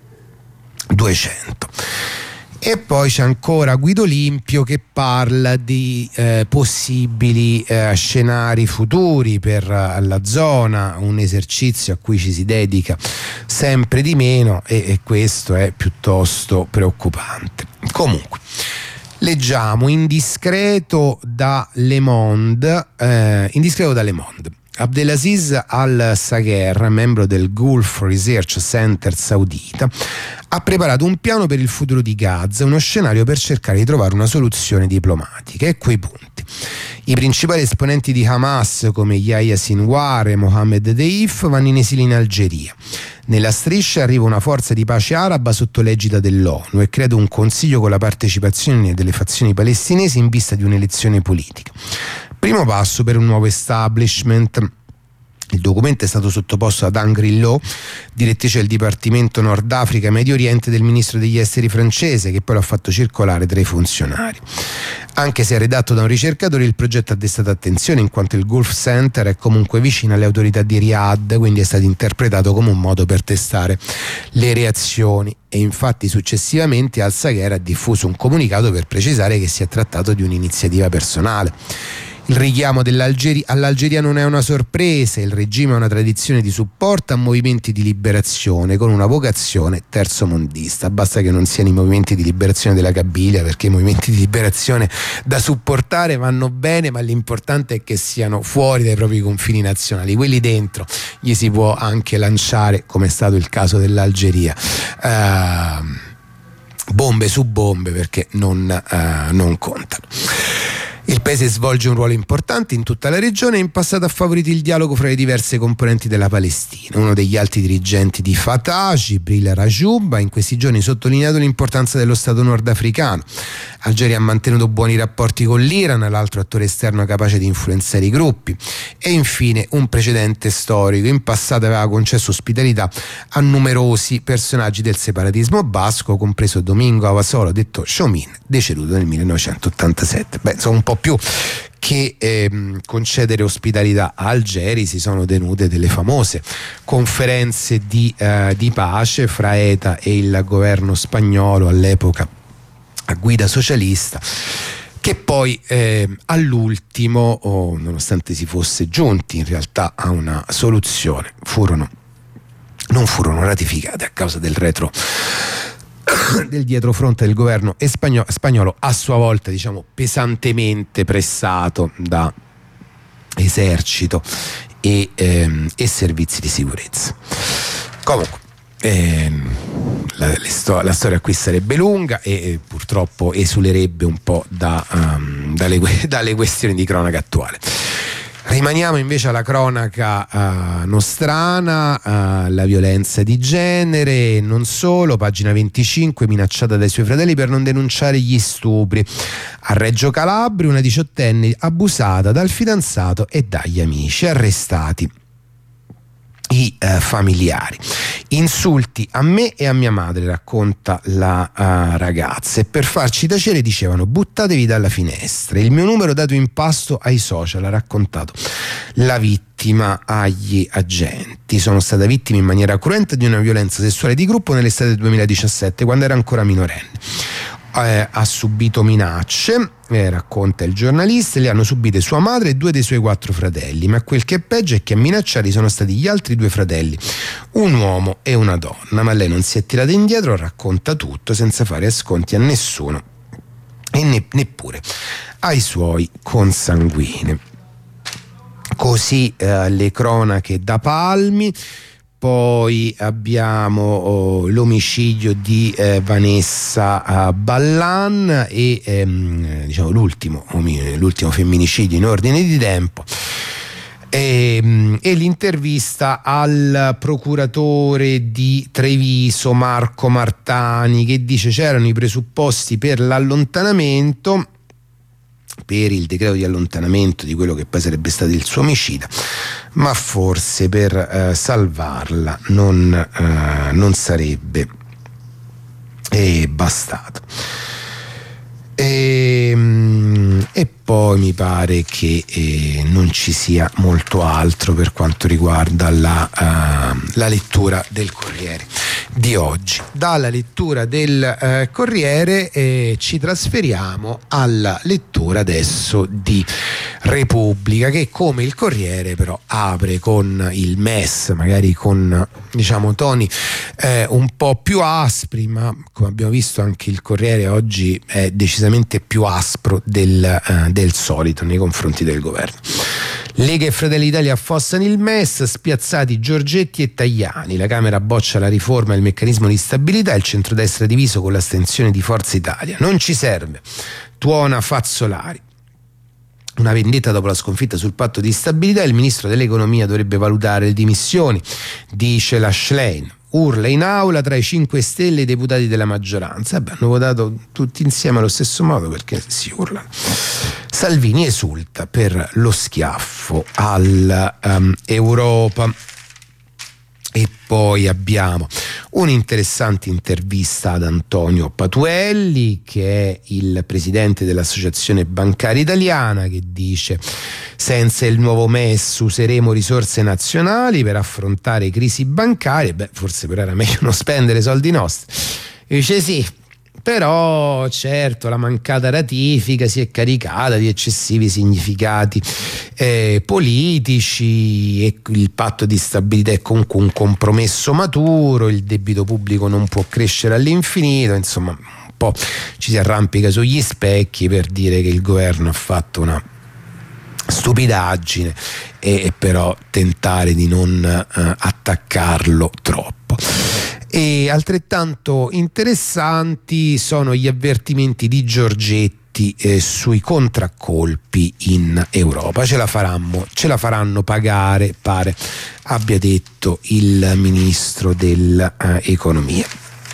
duecento. E poi c'è ancora Guido Limpio che parla di eh, possibili eh, scenari futuri per uh, la zona, un esercizio a cui ci si dedica sempre di meno e, e questo è piuttosto preoccupante. Comunque, leggiamo indiscreto da Le Monde, eh, indiscreto da Le Monde. Abdelaziz Al-Sagher, membro del Gulf Research Center saudita, ha preparato un piano per il futuro di Gaza, uno scenario per cercare di trovare una soluzione diplomatica. E quei punti: i principali esponenti di Hamas come Yahya Sinwar e Mohammed Deif vanno in esilio in Algeria. Nella striscia arriva una forza di pace araba sotto l'egida dell'ONU e credo un consiglio con la partecipazione delle fazioni palestinesi in vista di un'elezione politica. Primo passo per un nuovo establishment. Il documento è stato sottoposto ad Anne Grillo, direttrice del Dipartimento Nord Africa e Medio Oriente del ministro degli esteri francese, che poi l'ha fatto circolare tra i funzionari. Anche se è redatto da un ricercatore, il progetto ha destato attenzione in quanto il Gulf Center è comunque vicino alle autorità di Riyadh, quindi è stato interpretato come un modo per testare le reazioni. E infatti successivamente Al-Sagher ha diffuso un comunicato per precisare che si è trattato di un'iniziativa personale. Il richiamo dell'Algeria all'Algeria non è una sorpresa, il regime ha una tradizione di supporto a movimenti di liberazione con una vocazione terzomondista. Basta che non siano i movimenti di liberazione della Kabylia, perché i movimenti di liberazione da supportare vanno bene, ma l'importante è che siano fuori dai propri confini nazionali. Quelli dentro gli si può anche lanciare, come è stato il caso dell'Algeria, uh, bombe su bombe, perché non, uh, non contano. Il paese svolge un ruolo importante in tutta la regione e in passato ha favorito il dialogo fra le diverse componenti della Palestina. Uno degli alti dirigenti di Fatah, Jibril Rajoub, ha in questi giorni sottolineato l'importanza dello Stato nordafricano. Algeria ha mantenuto buoni rapporti con l'Iran, l'altro attore esterno capace di influenzare i gruppi. E infine un precedente storico: in passato aveva concesso ospitalità a numerosi personaggi del separatismo basco, compreso Domingo Avasolo, detto Chomin, deceduto nel millenovecentottantasette. Beh, insomma, un po' più che ehm, concedere ospitalità a Algeri, si sono tenute delle famose conferenze di, eh, di pace fra E T A e il governo spagnolo all'epoca a guida socialista, che poi eh, all'ultimo, oh, nonostante si fosse giunti in realtà a una soluzione, furono non furono ratificate a causa del retro del dietrofront del governo spagnolo, spagnolo a sua volta, diciamo, pesantemente pressato da esercito e, ehm, e servizi di sicurezza. Comunque, eh, la, sto- la storia qui sarebbe lunga e eh, purtroppo esulerebbe un po' da, um, dalle, dalle questioni di cronaca attuale. Rimaniamo invece alla cronaca uh, nostrana, uh, la violenza di genere, non solo, pagina venticinque, minacciata dai suoi fratelli per non denunciare gli stupri. A Reggio Calabria una diciottenne abusata dal fidanzato e dagli amici, arrestati i uh, familiari. Insulti a me e a mia madre, racconta la uh, ragazza, e per farci tacere dicevano buttatevi dalla finestra. Il mio numero dato in pasto ai social, ha raccontato la vittima agli agenti. Sono stata vittima in maniera cruenta di una violenza sessuale di gruppo nell'estate del duemiladiciassette, quando era ancora minorenne. Eh, ha subito minacce, eh, racconta il giornalista, le hanno subite sua madre e due dei suoi quattro fratelli, ma quel che è peggio è che a minacciarli sono stati gli altri due fratelli, un uomo e una donna. Ma lei non si è tirata indietro, racconta tutto senza fare sconti a nessuno e ne- neppure ai suoi consanguini. Così eh, le cronache da Palmi. Poi abbiamo oh, l'omicidio di eh, Vanessa uh, Ballan e ehm, diciamo l'ultimo, l'ultimo femminicidio in ordine di tempo. E, e l'intervista al procuratore di Treviso Marco Martani, che dice c'erano i presupposti per l'allontanamento, per il decreto di allontanamento di quello che poi sarebbe stato il suo omicida, ma forse per eh, salvarla non, eh, non sarebbe eh, bastato. E, e poi mi pare che eh, non ci sia molto altro per quanto riguarda la, uh, la lettura del Corriere di oggi. Dalla lettura del uh, Corriere eh, ci trasferiamo alla lettura adesso di Repubblica, che come il Corriere però apre con il M E S, magari con diciamo toni eh, un po' più aspri, ma come abbiamo visto anche il Corriere oggi è decisamente più aspro del, eh, del solito nei confronti del governo. Lega e Fratelli d'Italia affossano il M E S, spiazzati Giorgetti e Tajani. La Camera boccia la riforma del meccanismo di stabilità, il centrodestra diviso con l'astensione di Forza Italia. Non ci serve, tuona Fazzolari. Una vendetta dopo la sconfitta sul patto di stabilità, il ministro dell'economia dovrebbe valutare le dimissioni, dice la Schlein. Urla in aula tra i cinque Stelle e i deputati della maggioranza. Beh, hanno votato tutti insieme allo stesso modo, perché si urlano. Salvini esulta per lo schiaffo all'Europa. Um, E poi abbiamo un'interessante intervista ad Antonio Patuelli, che è il presidente dell'Associazione Bancaria Italiana, che dice: senza il nuovo M E S useremo risorse nazionali per affrontare crisi bancarie. Beh, forse però era meglio non spendere soldi nostri. E dice sì, però certo la mancata ratifica si è caricata di eccessivi significati eh, politici, e il patto di stabilità è comunque un compromesso maturo, il debito pubblico non può crescere all'infinito, insomma un po' ci si arrampica sugli specchi per dire che il governo ha fatto una stupidaggine e, e però tentare di non eh, attaccarlo troppo. E altrettanto interessanti sono gli avvertimenti di Giorgetti eh, sui contraccolpi in Europa. Ce la faranno, ce la faranno pagare, pare abbia detto il ministro dell'economia.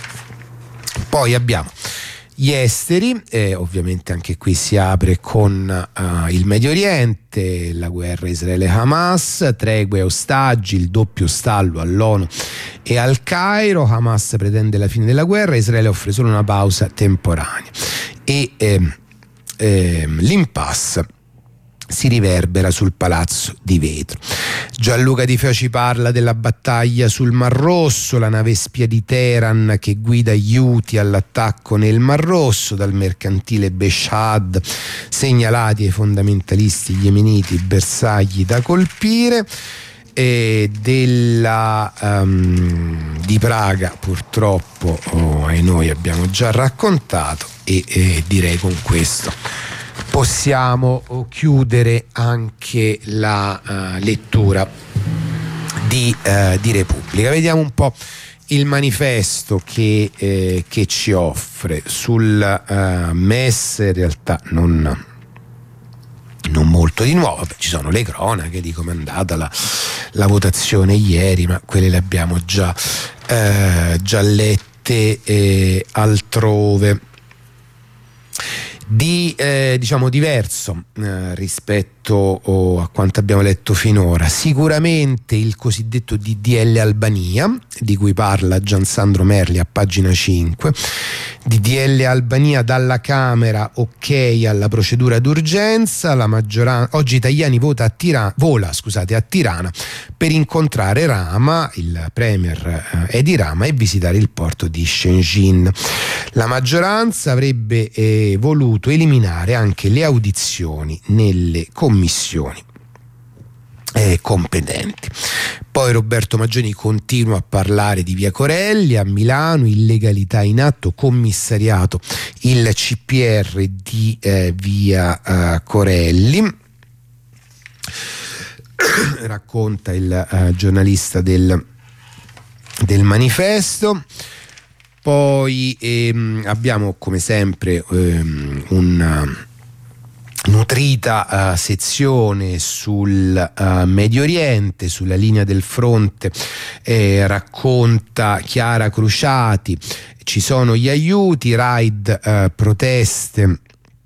Poi abbiamo gli esteri, eh, ovviamente anche qui si apre con uh, il Medio Oriente, la guerra Israele-Hamas, tregue e ostaggi, il doppio stallo all'ONU e al Cairo. Hamas pretende la fine della guerra, Israele offre solo una pausa temporanea e ehm, ehm, l'impasse si riverbera sul Palazzo di Vetro. Gianluca Di Feo parla della battaglia sul Mar Rosso, la nave spia di Teheran che guida gli Houthi all'attacco nel Mar Rosso, dal mercantile Beshad segnalati ai fondamentalisti yemeniti bersagli da colpire. E della um, di Praga purtroppo oh, e noi abbiamo già raccontato e, e direi con questo possiamo chiudere anche la uh, lettura di, uh, di Repubblica. Vediamo un po' il manifesto che, eh, che ci offre sul uh, M E S in realtà non, non molto di nuovo. Beh, ci sono le cronache di come è andata la, la votazione ieri, ma quelle le abbiamo già, eh, già lette eh, altrove. Di eh, diciamo diverso eh, rispetto oh, a quanto abbiamo letto finora, sicuramente il cosiddetto D D L Albania, di cui parla Giansandro Merli a pagina cinque. D D L Albania, dalla Camera ok alla procedura d'urgenza, la maggioranza oggi Tajani vota a Tirana, vola scusate a Tirana per incontrare Rama, il premier eh, Edi Rama, e visitare il porto di Shenzhen. La maggioranza avrebbe eh, voluto eliminare anche le audizioni nelle commissioni eh, competenti. Poi Roberto Maggioni continua a parlare di Via Corelli a Milano, illegalità in atto, commissariato il C P R di eh, Via eh, Corelli. Racconta il eh, giornalista del, del Manifesto. Poi ehm, abbiamo come sempre ehm, una nutrita uh, sezione sul uh, Medio Oriente, sulla linea del fronte. Eh, racconta Chiara Cruciati, ci sono gli aiuti, raid, uh, proteste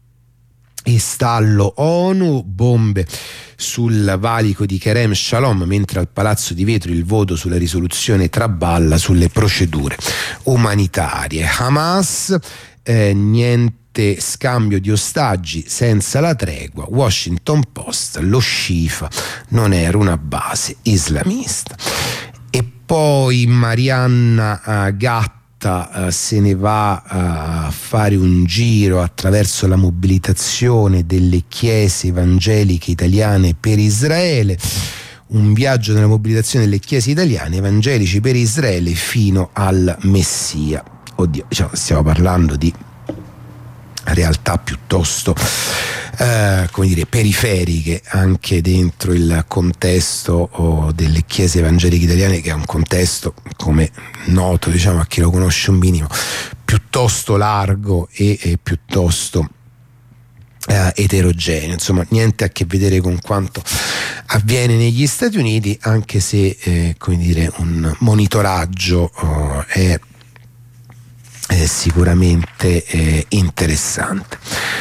e stallo ONU, bombe sul valico di Kerem Shalom, mentre al Palazzo di Vetro il voto sulla risoluzione traballa sulle procedure umanitarie. Hamas, eh, niente scambio di ostaggi senza la tregua. Washington Post, lo Shifa non era una base islamista. E poi Marianna uh, Gatta Uh, se ne va uh, a fare un giro attraverso la mobilitazione delle chiese evangeliche italiane per Israele, un viaggio nella mobilitazione delle chiese italiane evangelici per Israele fino al Messia. Oddio, diciamo, stiamo parlando di realtà piuttosto eh, come dire periferiche anche dentro il contesto oh, delle chiese evangeliche italiane, che è un contesto, come noto diciamo a chi lo conosce un minimo, piuttosto largo e, e piuttosto eh, eterogeneo, insomma niente a che vedere con quanto avviene negli Stati Uniti, anche se eh, come dire un monitoraggio oh, è Eh, sicuramente eh, interessante.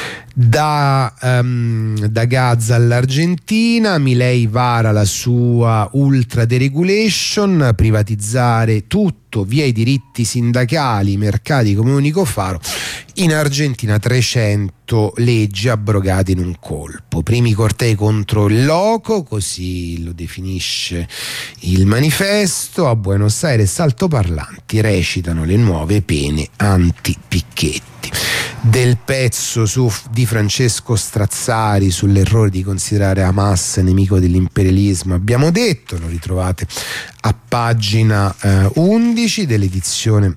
Da, um, da Gaza all'Argentina, Milei vara la sua ultra deregulation, privatizzare tutto, via i diritti sindacali, mercati come unico faro. In Argentina trecento leggi abrogate in un colpo. Primi cortei contro il loco, così lo definisce il Manifesto. A Buenos Aires altoparlanti recitano le nuove pene anti-Picchetti. Del pezzo su, di Francesco Strazzari sull'errore di considerare Hamas nemico dell'imperialismo abbiamo detto, lo ritrovate a pagina eh, undici dell'edizione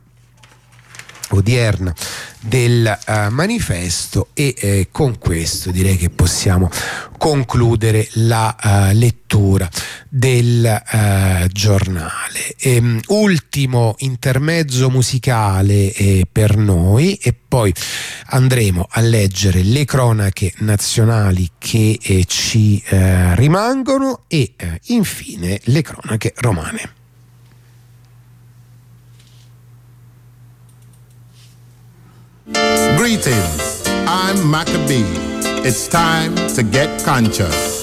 odierna del uh, Manifesto. E eh, con questo direi che possiamo concludere la uh, lettura del uh, giornale. Ehm, ultimo intermezzo musicale eh, per noi, e poi andremo a leggere le cronache nazionali che eh, ci eh, rimangono e eh, infine le cronache romane. Greetings, I'm Maccabee. It's time to get conscious.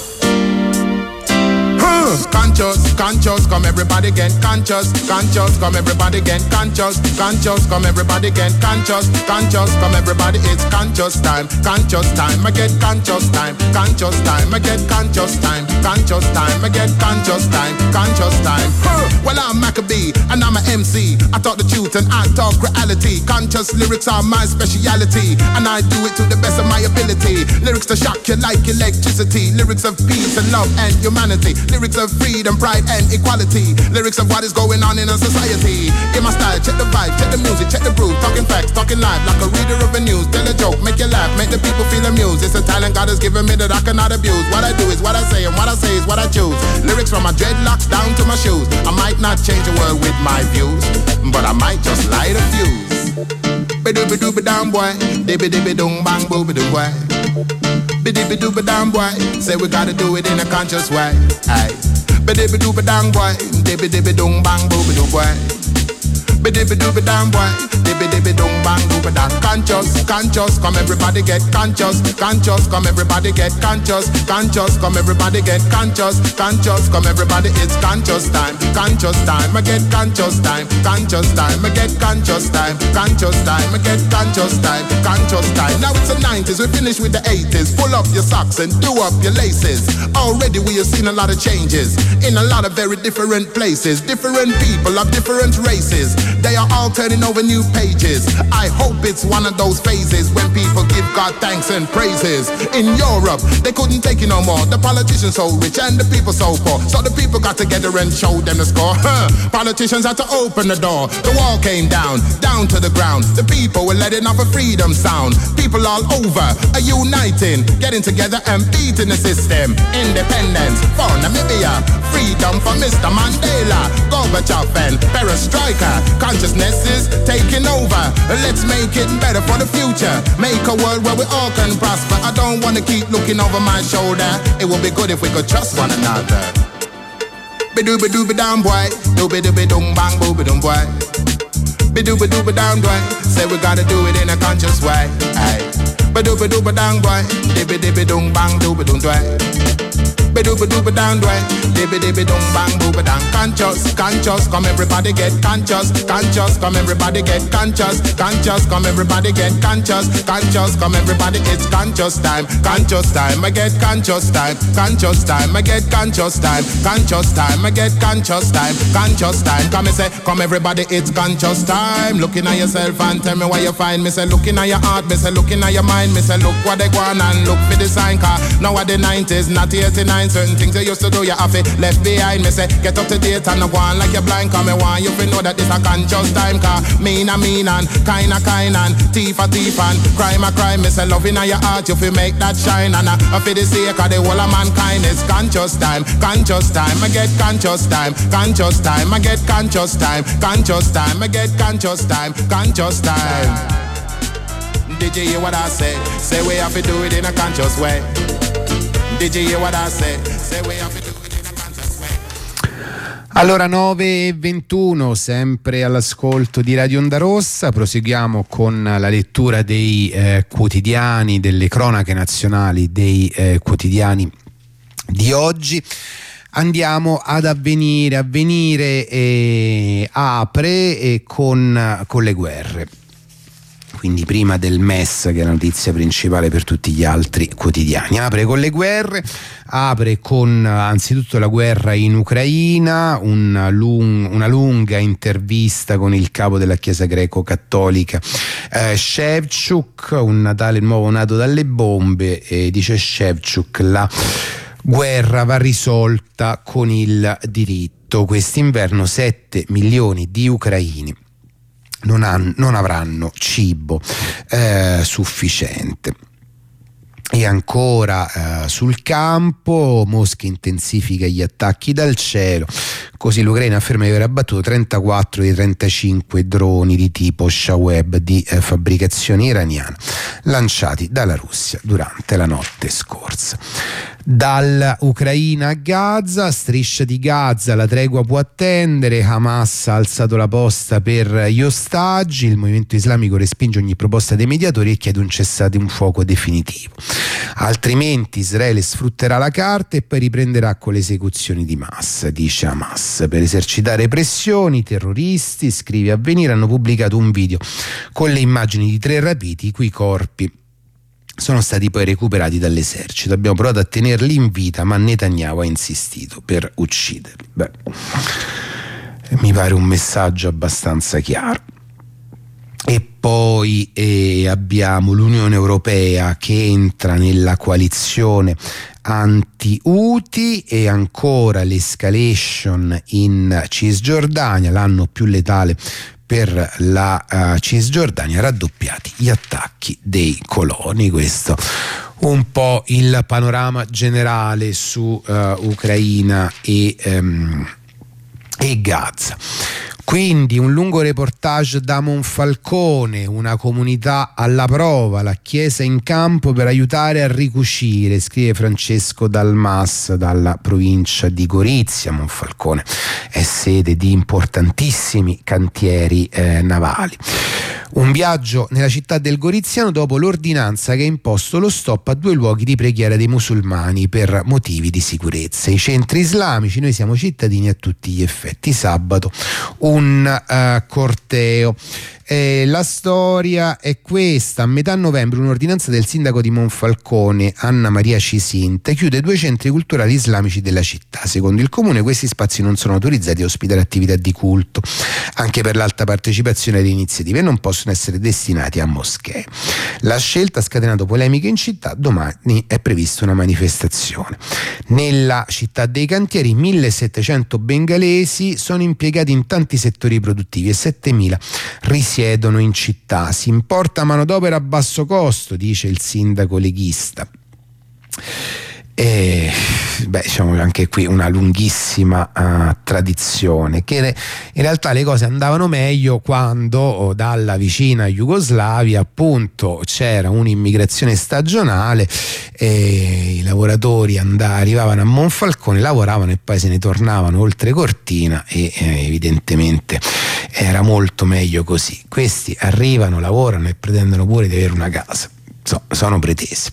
Huh. Conscious, conscious, come everybody get conscious. Conscious, come everybody get conscious. Conscious, come everybody get conscious. Conscious, come everybody, it's conscious time. Conscious time, I get conscious time. Conscious time, I get conscious time. Conscious time, I get conscious time. Conscious time. Huh. Well, I'm Maccabee and I'm an M C. I talk the truth and I talk reality. Conscious lyrics are my speciality, and I do it to the best of my ability. Lyrics to shock you like electricity. Lyrics of peace and love and humanity. Lyrics of freedom, pride and equality. Lyrics of what is going on in our society. Get my style, check the vibe, check the music, check the groove. Talking facts, talking live like a reader of the news. Tell a joke, make you laugh, make the people feel amused. It's a talent God has given me that I cannot abuse. What I do is what I say, and what I say is what I choose. Lyrics from my dreadlocks down to my shoes. I might not change the world with my views, but I might just light a fuse. Ba-dooba dooba down boy, dibby dibby dong bang booba doo boy. Ba-dibby dooba down boy, say we gotta do it in a conscious way. Aye. Ba-dibby dooba down boy, dibby dibby dong bang booba doo boy. Ba-dibby dooba down boy, dibby dibby dong bang dooba down. Conscious, conscious, come everybody get conscious. Conscious, come everybody get conscious. Conscious, come everybody get conscious. Conscious, come everybody, it's conscious time. Conscious time, I get conscious time. Conscious time, I get conscious time. Conscious time, I get conscious time. Conscious time. Now it's the nineties, we finish with the eighties. Pull up your socks and do up your laces. Already we have seen a lot of changes in a lot of very different places. Different people of different races. They are all turning over new pages. I hope it's one of those phases when people give God thanks and praises. In Europe, they couldn't take it no more. The politicians so rich and the people so poor. So the people got together and showed them the score. Huh. Politicians had to open the door. The wall came down, down to the ground. The people were letting off a freedom sound. People all over are uniting, getting together and beating the system. Independence for Namibia, freedom for Mister Mandela, Gorbachev and Perestroika. Consciousness is taking over. Let's make it better for the future. Make a world where we all can prosper. I don't want to keep looking over my shoulder. It would be good if we could trust one another. Ba-dooba dooba down boy, dooba dooba dong bang booba dong boy. Ba-dooba dooba down boy, say we gotta do it in a conscious way. Aye. Ba-dooba dooba down boy, dibba dibba dong bang dooba dong boy. Ba-dooba dooba down boy, dibba dibba dong bang booba down. Conscious, conscious, come everybody get conscious. Conscious, come everybody get conscious. Conscious, come everybody get conscious. Conscious, come everybody, it's conscious time. Conscious time, I get conscious time. Conscious time, I get conscious time. Conscious time, I get conscious time. Conscious time, come and say, come everybody, it's conscious time. Looking at yourself and tell me what you find. Me say, looking at your heart, me say, looking at your mind. Me say, look what they go on and look for the sign. Car now at the nineties, not the eighty-nine. Certain things you used to do, you have it left behind. Me say, get up to date and no go on like you're blind. Cause me want you to know that this a conscious time. Cause mean a mean and kind a kind and thief a thief and crime a crime. Me say, loving in your heart, you feel make that shine. And uh, for the sake of the whole of mankind, it's conscious time. Conscious time, I get conscious time. Conscious time, I get conscious time. Conscious time, I get conscious time. Conscious time. Did you hear what I say? Say we have to do it in a conscious way. Did you hear what I say? Say we have to do it in a conscious way. Allora nove e ventuno, sempre all'ascolto di Radio Onda Rossa, proseguiamo con la lettura dei eh, quotidiani, delle cronache nazionali dei eh, quotidiani di oggi. Andiamo ad Avvenire. Avvenire eh, apre eh, con, con le guerre. Quindi prima del M E S, che è la notizia principale per tutti gli altri quotidiani. Apre con le guerre, apre con anzitutto la guerra in Ucraina, una, lung- una lunga intervista con il capo della Chiesa greco-cattolica eh, Shevchuk, un Natale nuovo nato dalle bombe, e dice Shevchuk, la guerra va risolta con il diritto. Quest'inverno sette milioni di ucraini Non, han, non avranno cibo eh, sufficiente. E ancora eh, sul campo, Mosca intensifica gli attacchi dal cielo, così l'Ucraina afferma di aver abbattuto trentaquattro dei trentacinque droni di tipo Shaweb di eh, fabbricazione iraniana lanciati dalla Russia durante la notte scorsa. Dall'Ucraina a Gaza, striscia di Gaza, la tregua può attendere, Hamas ha alzato la posta per gli ostaggi, il movimento islamico respinge ogni proposta dei mediatori e chiede un cessate un fuoco definitivo, altrimenti Israele sfrutterà la carta e poi riprenderà con le esecuzioni di massa, dice Hamas. Per esercitare pressioni, i terroristi, scrive Avvenire, hanno pubblicato un video con le immagini di tre rapiti i cui corpi sono stati poi recuperati dall'esercito. Abbiamo provato a tenerli in vita, ma Netanyahu ha insistito per ucciderli. Beh, mi pare un messaggio abbastanza chiaro. E poi eh, abbiamo l'Unione Europea che entra nella coalizione anti-Houthi e ancora l'escalation in Cisgiordania, l'anno più letale per la uh, Cisgiordania, raddoppiati gli attacchi dei coloni. Questo un po' il panorama generale su uh, Ucraina e, um, e Gaza. Quindi un lungo reportage da Monfalcone, una comunità alla prova, la Chiesa in campo per aiutare a ricucire, scrive Francesco Dalmas dalla provincia di Gorizia. Monfalcone è sede di importantissimi cantieri eh, navali. Un viaggio nella città del Goriziano dopo l'ordinanza che ha imposto lo stop a due luoghi di preghiera dei musulmani per motivi di sicurezza. I centri islamici, noi siamo cittadini a tutti gli effetti. Sabato un uh, corteo. Eh, la storia è questa: a metà novembre un'ordinanza del sindaco di Monfalcone, Anna Maria Cisinte, chiude due centri culturali islamici della città. Secondo il comune questi spazi non sono autorizzati a ospitare attività di culto, anche per l'alta partecipazione alle iniziative, e non possono essere destinati a moschee. La scelta ha scatenato polemiche in città. Domani è prevista una manifestazione. Nella città dei cantieri millesettecento bengalesi sono impiegati in tanti settori produttivi e settemila risiedono in città. Si importa manodopera a basso costo, dice il sindaco leghista. E beh, diciamo anche qui una lunghissima uh, tradizione, che in realtà le cose andavano meglio quando oh, dalla vicina Jugoslavia appunto c'era un'immigrazione stagionale e i lavoratori and- arrivavano a Monfalcone, lavoravano e poi se ne tornavano oltre Cortina e eh, evidentemente era molto meglio così. Questi arrivano, lavorano e pretendono pure di avere una casa. So, sono pretesi.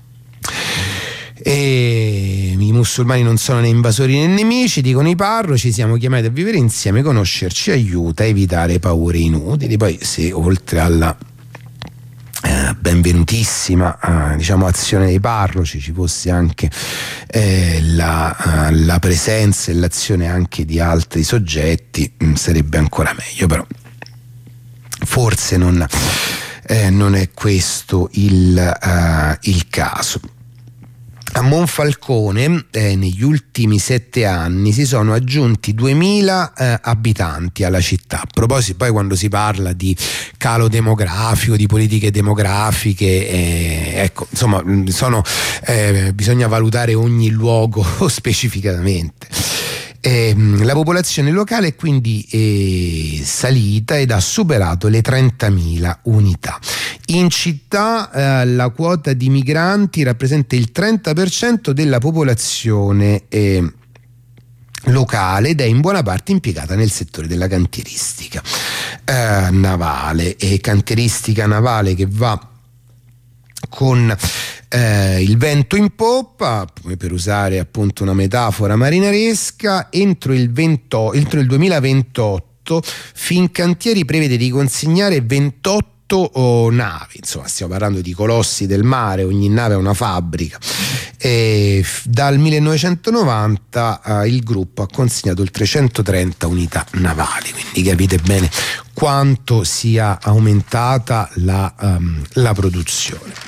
E i musulmani non sono né invasori né nemici, dicono i parroci, siamo chiamati a vivere insieme, conoscerci aiuta a evitare paure inutili. Poi se oltre alla eh, benvenutissima eh, diciamo azione dei parroci ci fosse anche eh, la, eh, la presenza e l'azione anche di altri soggetti, mh, sarebbe ancora meglio, però forse non, eh, non è questo il, uh, il caso. A Monfalcone eh, negli ultimi sette anni si sono aggiunti duemila eh, abitanti alla città. A proposito, poi quando si parla di calo demografico, di politiche demografiche, eh, ecco, insomma, sono, eh, bisogna valutare ogni luogo specificamente. Eh, la popolazione locale è quindi eh, salita ed ha superato le trentamila unità. In città eh, la quota di migranti rappresenta il trenta per cento della popolazione eh, locale ed è in buona parte impiegata nel settore della cantieristica eh, navale, e cantieristica navale che va con eh, il vento in poppa, per usare appunto una metafora marinaresca. Entro il, venti, entro il duemilaventotto Fincantieri prevede di consegnare ventotto oh, navi, insomma stiamo parlando di colossi del mare, ogni nave è una fabbrica. E dal millenovecentonovanta eh, il gruppo ha consegnato oltre centotrenta unità navali, quindi capite bene quanto sia aumentata la, um, la produzione.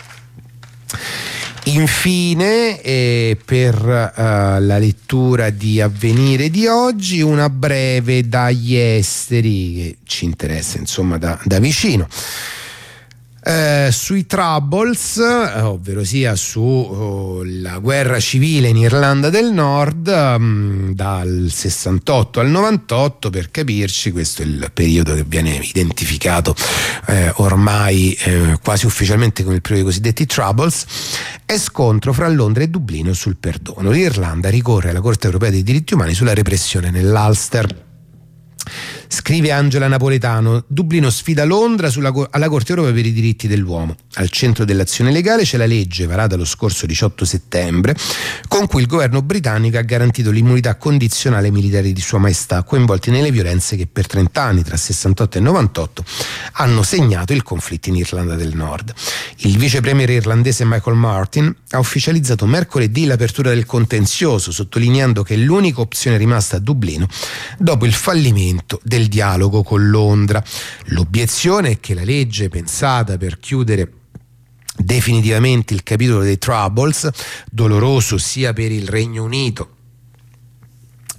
Infine, eh, per uh, la lettura di Avvenire di oggi, una breve dagli esteri che ci interessa insomma da, da vicino. Eh, sui Troubles, eh, ovvero sia sulla oh, guerra civile in Irlanda del Nord, um, dal sessantotto al novantotto, per capirci, questo è il periodo che viene identificato eh, ormai eh, quasi ufficialmente come il periodo dei cosiddetti Troubles. È scontro fra Londra e Dublino sul perdono. L'Irlanda ricorre alla Corte Europea dei Diritti Umani sulla repressione nell'Ulster. Scrive Angela Napoletano, Dublino sfida Londra sulla, alla Corte Europea per i diritti dell'uomo. Al centro dell'azione legale c'è la legge varata lo scorso diciotto settembre con cui il governo britannico ha garantito l'immunità condizionale ai militari di Sua Maestà coinvolti nelle violenze che per trenta anni, tra sessantotto e novantotto, hanno segnato il conflitto in Irlanda del Nord. Il vice premier irlandese Michael Martin ha ufficializzato mercoledì l'apertura del contenzioso, sottolineando che è l'unica opzione rimasta a Dublino dopo il fallimento del dialogo con Londra. L'obiezione è che la legge pensata per chiudere definitivamente il capitolo dei Troubles, doloroso sia per il Regno Unito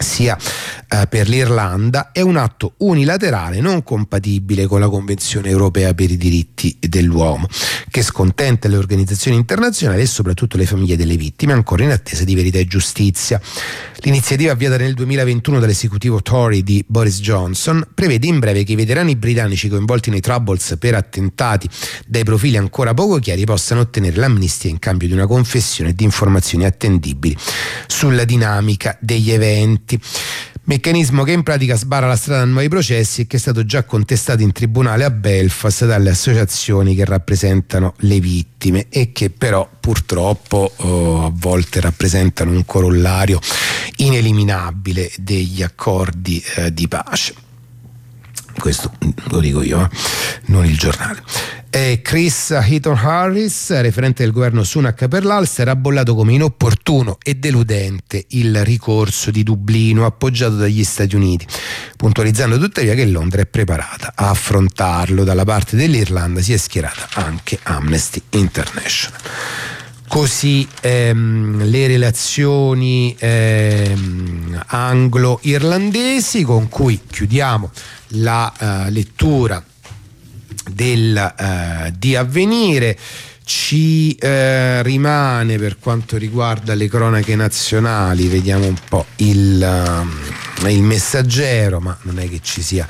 sia eh, per l'Irlanda, è un atto unilaterale non compatibile con la Convenzione europea per i diritti dell'uomo, che scontenta le organizzazioni internazionali e soprattutto le famiglie delle vittime, ancora in attesa di verità e giustizia. L'iniziativa avviata nel duemilaventuno dall'esecutivo Tory di Boris Johnson prevede in breve che i veterani britannici coinvolti nei Troubles per attentati dai profili ancora poco chiari possano ottenere l'amnistia in cambio di una confessione e di informazioni attendibili sulla dinamica degli eventi. Meccanismo che in pratica sbarra la strada a nuovi processi e che è stato già contestato in tribunale a Belfast dalle associazioni che rappresentano le vittime e che però purtroppo oh, a volte rappresentano un corollario ineliminabile degli accordi eh, di pace. Questo lo dico io, eh? non il giornale. E Chris Heaton Harris, referente del governo Sunak per l'Ulster, ha bollato come inopportuno e deludente il ricorso di Dublino appoggiato dagli Stati Uniti, puntualizzando tuttavia che Londra è preparata a affrontarlo. Dalla parte dell'Irlanda si è schierata anche Amnesty International. Così ehm, le relazioni ehm, anglo-irlandesi, con cui chiudiamo la uh, lettura del uh, di Avvenire. Ci uh, rimane, per quanto riguarda le cronache nazionali, vediamo un po' il, uh, il Messaggero, ma non è che ci sia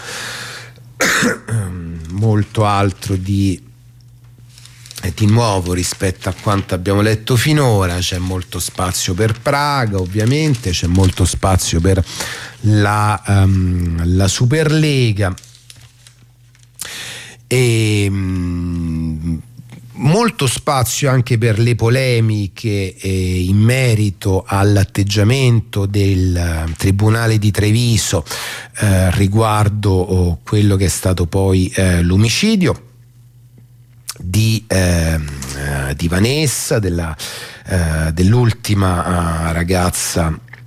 molto altro di di nuovo rispetto a quanto abbiamo letto finora. C'è molto spazio per Praga, ovviamente, c'è molto spazio per la, um, la Superlega e um, molto spazio anche per le polemiche eh, in merito all'atteggiamento del uh, Tribunale di Treviso eh, riguardo oh, quello che è stato poi eh, l'omicidio Di, eh, di Vanessa, della, eh, dell'ultima uh, ragazza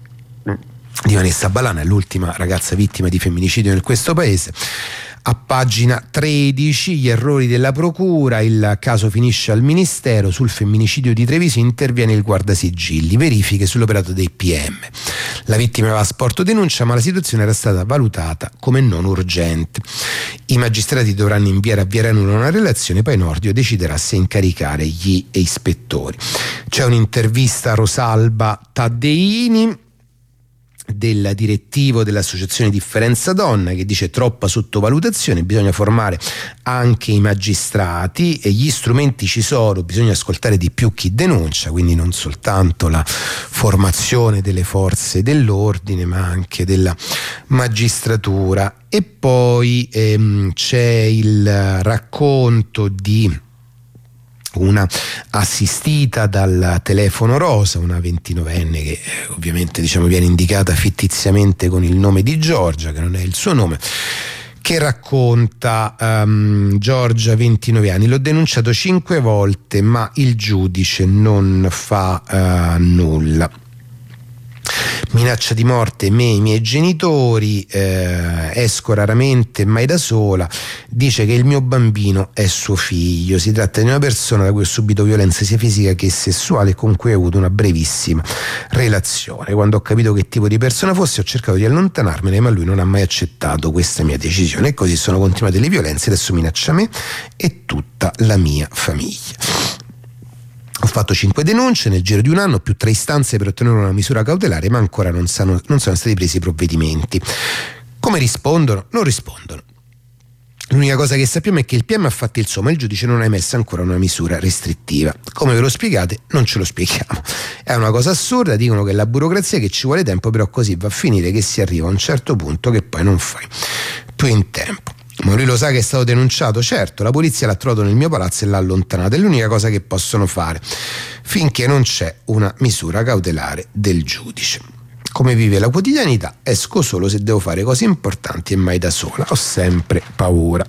di Vanessa Balana, l'ultima ragazza vittima di femminicidio in questo paese. A pagina tredici, gli errori della procura, il caso finisce al ministero, sul femminicidio di Treviso interviene il guardasigilli, verifiche sull'operato dei P M. La vittima aveva sporto denuncia, ma la situazione era stata valutata come non urgente. I magistrati dovranno inviare a Viarenulo una relazione, poi Nordio deciderà se incaricare gli ispettori. C'è un'intervista a Rosalba Taddeini, del direttivo dell'associazione Differenza Donna, che dice: troppa sottovalutazione, bisogna formare anche i magistrati e gli strumenti ci sono, bisogna ascoltare di più chi denuncia, quindi non soltanto la formazione delle forze dell'ordine ma anche della magistratura. E poi ehm, c'è il racconto di una assistita dal telefono rosa, una ventinovenne che eh, ovviamente diciamo viene indicata fittiziamente con il nome di Giorgia, che non è il suo nome, che racconta um, Giorgia, ventinove anni, l'ho denunciato cinque volte ma il giudice non fa uh, nulla. Minaccia di morte me e i miei genitori, eh, esco raramente, mai da sola, dice che il mio bambino è suo figlio. Si tratta di una persona da cui ho subito violenza sia fisica che sessuale e con cui ho avuto una brevissima relazione. Quando ho capito che tipo di persona fosse ho cercato di allontanarmene, ma lui non ha mai accettato questa mia decisione e così sono continuate le violenze. Adesso minaccia me e tutta la mia famiglia. Ho fatto cinque denunce nel giro di un anno, più tre istanze per ottenere una misura cautelare, ma ancora non, sanno, non sono stati presi i provvedimenti. Come rispondono? Non rispondono. L'unica cosa che sappiamo è che il P M ha fatto il suo, ma il giudice non ha emesso ancora una misura restrittiva. Come ve lo spiegate? Non ce lo spieghiamo. È una cosa assurda, dicono che è la burocrazia, che ci vuole tempo, però così va a finire che si arriva a un certo punto che poi non fai più in tempo. Ma lui lo sa che è stato denunciato? Certo, la polizia l'ha trovato nel mio palazzo e l'ha allontanato. È l'unica cosa che possono fare finché non c'è una misura cautelare del giudice. Come vive la quotidianità? Esco solo se devo fare cose importanti e mai da sola. Ho sempre paura.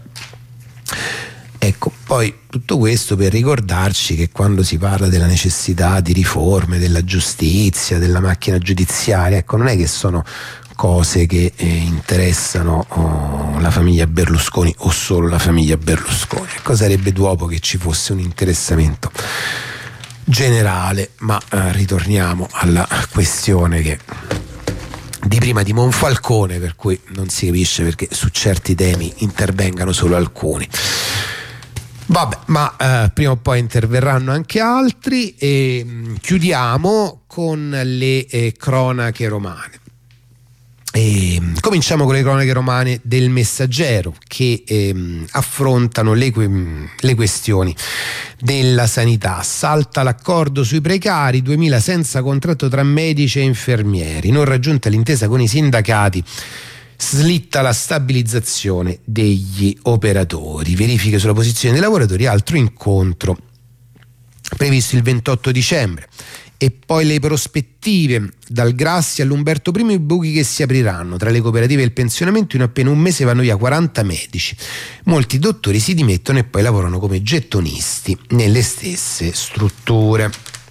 Ecco, poi tutto questo per ricordarci che quando si parla della necessità di riforme della giustizia, della macchina giudiziaria, ecco, non è che sono cose che eh, interessano oh, la famiglia Berlusconi o solo la famiglia Berlusconi. Cosa sarebbe dopo che ci fosse un interessamento generale? Ma eh, ritorniamo alla questione che di prima di Monfalcone, per cui non si capisce perché su certi temi intervengano solo alcuni. Vabbè, ma eh, prima o poi interverranno anche altri, e mh, chiudiamo con le eh, cronache romane. E cominciamo con le cronache romane del Messaggero, che ehm, affrontano le, que- le questioni della sanità. Salta l'accordo sui precari, duemila senza contratto tra medici e infermieri, non raggiunta l'intesa con i sindacati, slitta la stabilizzazione degli operatori, verifiche sulla posizione dei lavoratori, altro incontro previsto il ventotto dicembre. E poi le prospettive, dal Grassi all'Umberto I, i buchi che si apriranno tra le cooperative e il pensionamento. In appena un mese vanno via quaranta medici, molti dottori si dimettono e poi lavorano come gettonisti nelle stesse strutture.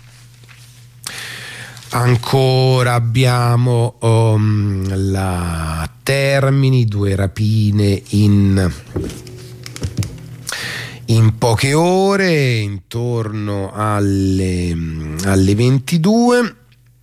Ancora abbiamo um, la Termini, due rapine in in poche ore, intorno alle, alle ventidue,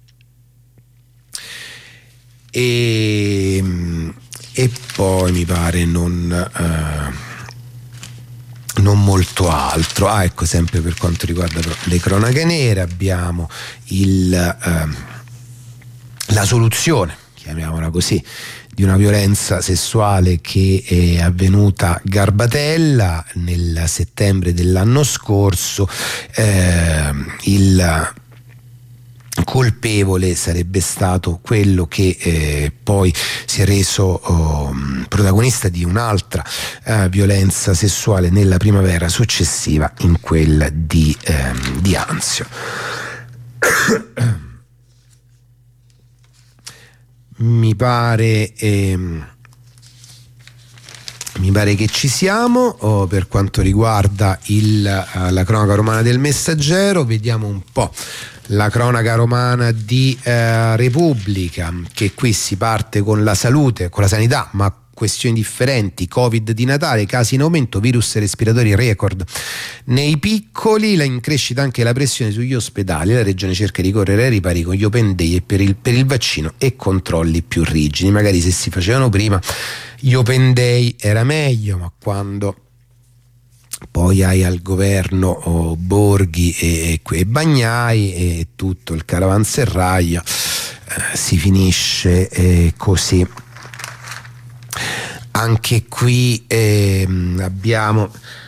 e, e poi mi pare non, uh, non molto altro. Ah, ecco, sempre per quanto riguarda le cronache nere abbiamo il, uh, la soluzione, chiamiamola così, di una violenza sessuale che è avvenuta a Garbatella nel settembre dell'anno scorso. Eh, il colpevole sarebbe stato quello che eh, poi si è reso oh, protagonista di un'altra eh, violenza sessuale nella primavera successiva, in quella di, eh, di Anzio. Mi pare ehm, mi pare che ci siamo. Oh, per quanto riguarda il, uh, la cronaca romana del Messaggero, vediamo un po' la cronaca romana di uh, Repubblica, che qui si parte con la salute, con la sanità, ma questioni differenti. Covid di Natale, casi in aumento, virus respiratori record nei piccoli, la in crescita anche la pressione sugli ospedali. La regione cerca di correre ai ripari con gli open day e per il, per il vaccino e controlli più rigidi. Magari se si facevano prima gli open day era meglio, ma quando poi hai al governo oh, Borghi e, e Bagnai e tutto il caravanserraglio, eh, si finisce eh, così. Anche qui eh, abbiamo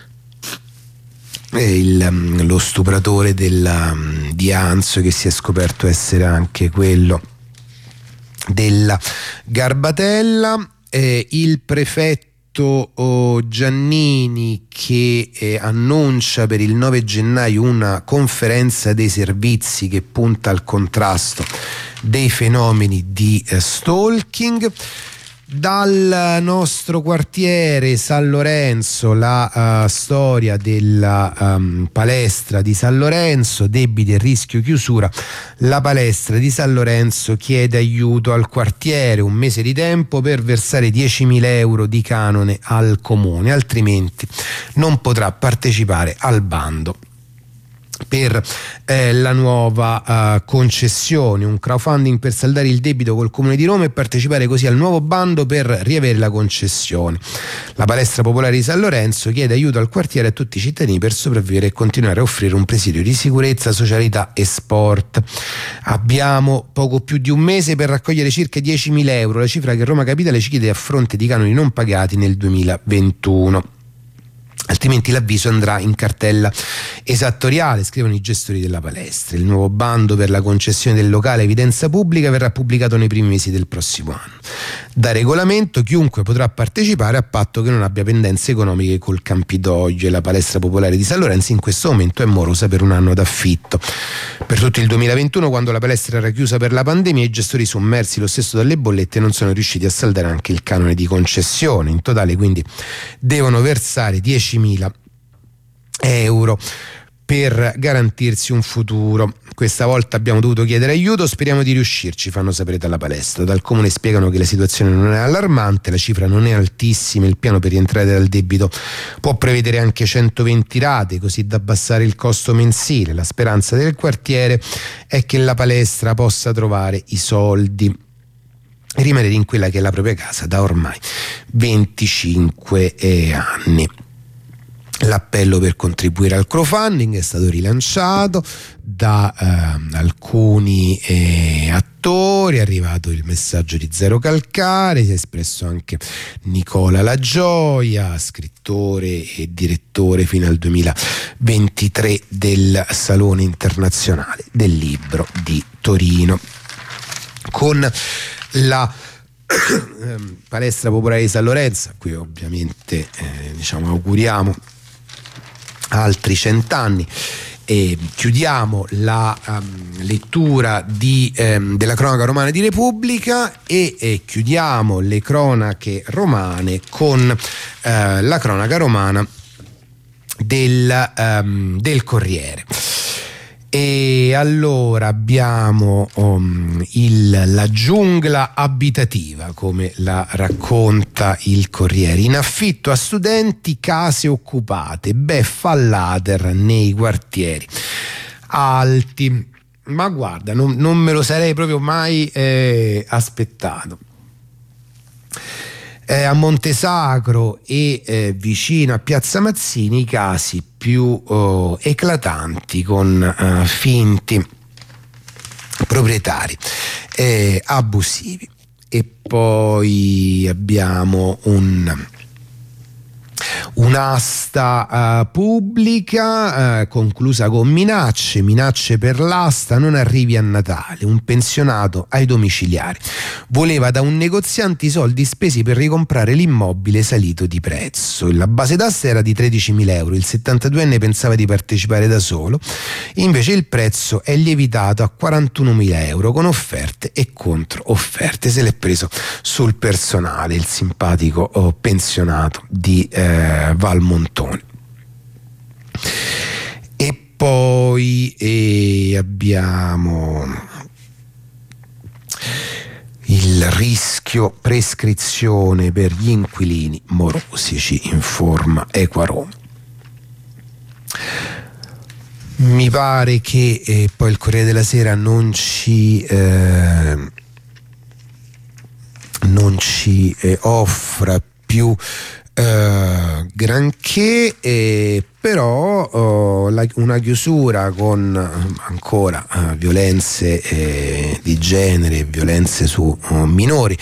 eh, il, lo stupratore della, di Anzio, che si è scoperto essere anche quello della Garbatella. Eh, il prefetto oh, Giannini che eh, annuncia per il nove gennaio una conferenza dei servizi che punta al contrasto dei fenomeni di eh, stalking. Dal nostro quartiere San Lorenzo la uh, storia della um, palestra di San Lorenzo, debiti e rischio chiusura. La palestra di San Lorenzo chiede aiuto al quartiere, un mese di tempo per versare diecimila euro di canone al comune, altrimenti non potrà partecipare al bando per eh, la nuova uh, concessione. Un crowdfunding per saldare il debito col Comune di Roma e partecipare così al nuovo bando per riavere la concessione. La palestra popolare di San Lorenzo chiede aiuto al quartiere e a tutti i cittadini per sopravvivere e continuare a offrire un presidio di sicurezza, socialità e sport. Abbiamo poco più di un mese per raccogliere circa diecimila euro, la cifra che Roma Capitale ci chiede a fronte di canoni non pagati nel duemilaventuno. Altrimenti l'avviso andrà in cartella esattoriale, scrivono i gestori della palestra. Il nuovo bando per la concessione del locale a evidenza pubblica verrà pubblicato nei primi mesi del prossimo anno. Da regolamento chiunque potrà partecipare a patto che non abbia pendenze economiche col Campidoglio, e la palestra popolare di San Lorenzo in questo momento è morosa per un anno d'affitto. Per tutto il duemilaventuno, quando la palestra era chiusa per la pandemia, i gestori, sommersi lo stesso dalle bollette, non sono riusciti a saldare anche il canone di concessione. In totale quindi devono versare diecimila euro per garantirsi un futuro. Questa volta abbiamo dovuto chiedere aiuto, speriamo di riuscirci, fanno sapere dalla palestra. Dal comune spiegano che la situazione non è allarmante, la cifra non è altissima, il piano per rientrare dal debito può prevedere anche centoventi rate, così da abbassare il costo mensile. La speranza del quartiere è che la palestra possa trovare i soldi. e rimanere in quella che è la propria casa da ormai venticinque anni. L'appello per contribuire al crowdfunding è stato rilanciato da eh, alcuni eh, attori, è arrivato il messaggio di Zero Calcare, si è espresso anche Nicola La Gioia, scrittore e direttore fino al duemilaventitré del Salone Internazionale del Libro di Torino. Con la Palestra Popolare di San Lorenzo, a cui ovviamente eh, diciamo auguriamo altri cent'anni, e chiudiamo la um, lettura di, um, della cronaca romana di Repubblica e, e chiudiamo le cronache romane con uh, la cronaca romana del, um, del Corriere. E allora abbiamo um, il, la giungla abitativa, come la racconta il Corriere. In affitto a studenti, case occupate, beffa all'Ater nei quartieri alti. Ma guarda, non, non me lo sarei proprio mai eh, aspettato. Eh, a Montesacro e eh, vicino a Piazza Mazzini i casi più oh, eclatanti con eh, finti proprietari eh, abusivi. E poi abbiamo un un'asta uh, pubblica uh, conclusa con minacce, minacce per l'asta, non arrivi a Natale, un pensionato ai domiciliari voleva da un negoziante i soldi spesi per ricomprare l'immobile salito di prezzo, la base d'asta era di tredicimila euro, il settantaduenne pensava di partecipare da solo, invece il prezzo è lievitato a quarantunomila euro con offerte e contro offerte, se l'è preso sul personale il simpatico oh, pensionato di eh, Valmontone. E poi eh, abbiamo il rischio prescrizione per gli inquilini morosi, ci informa Equaroma. Mi pare che eh, poi il Corriere della Sera non ci eh, non ci eh, offra più Uh, granché, eh, però uh, la, una chiusura con uh, ancora uh, violenze eh, di genere, violenze su uh, minori.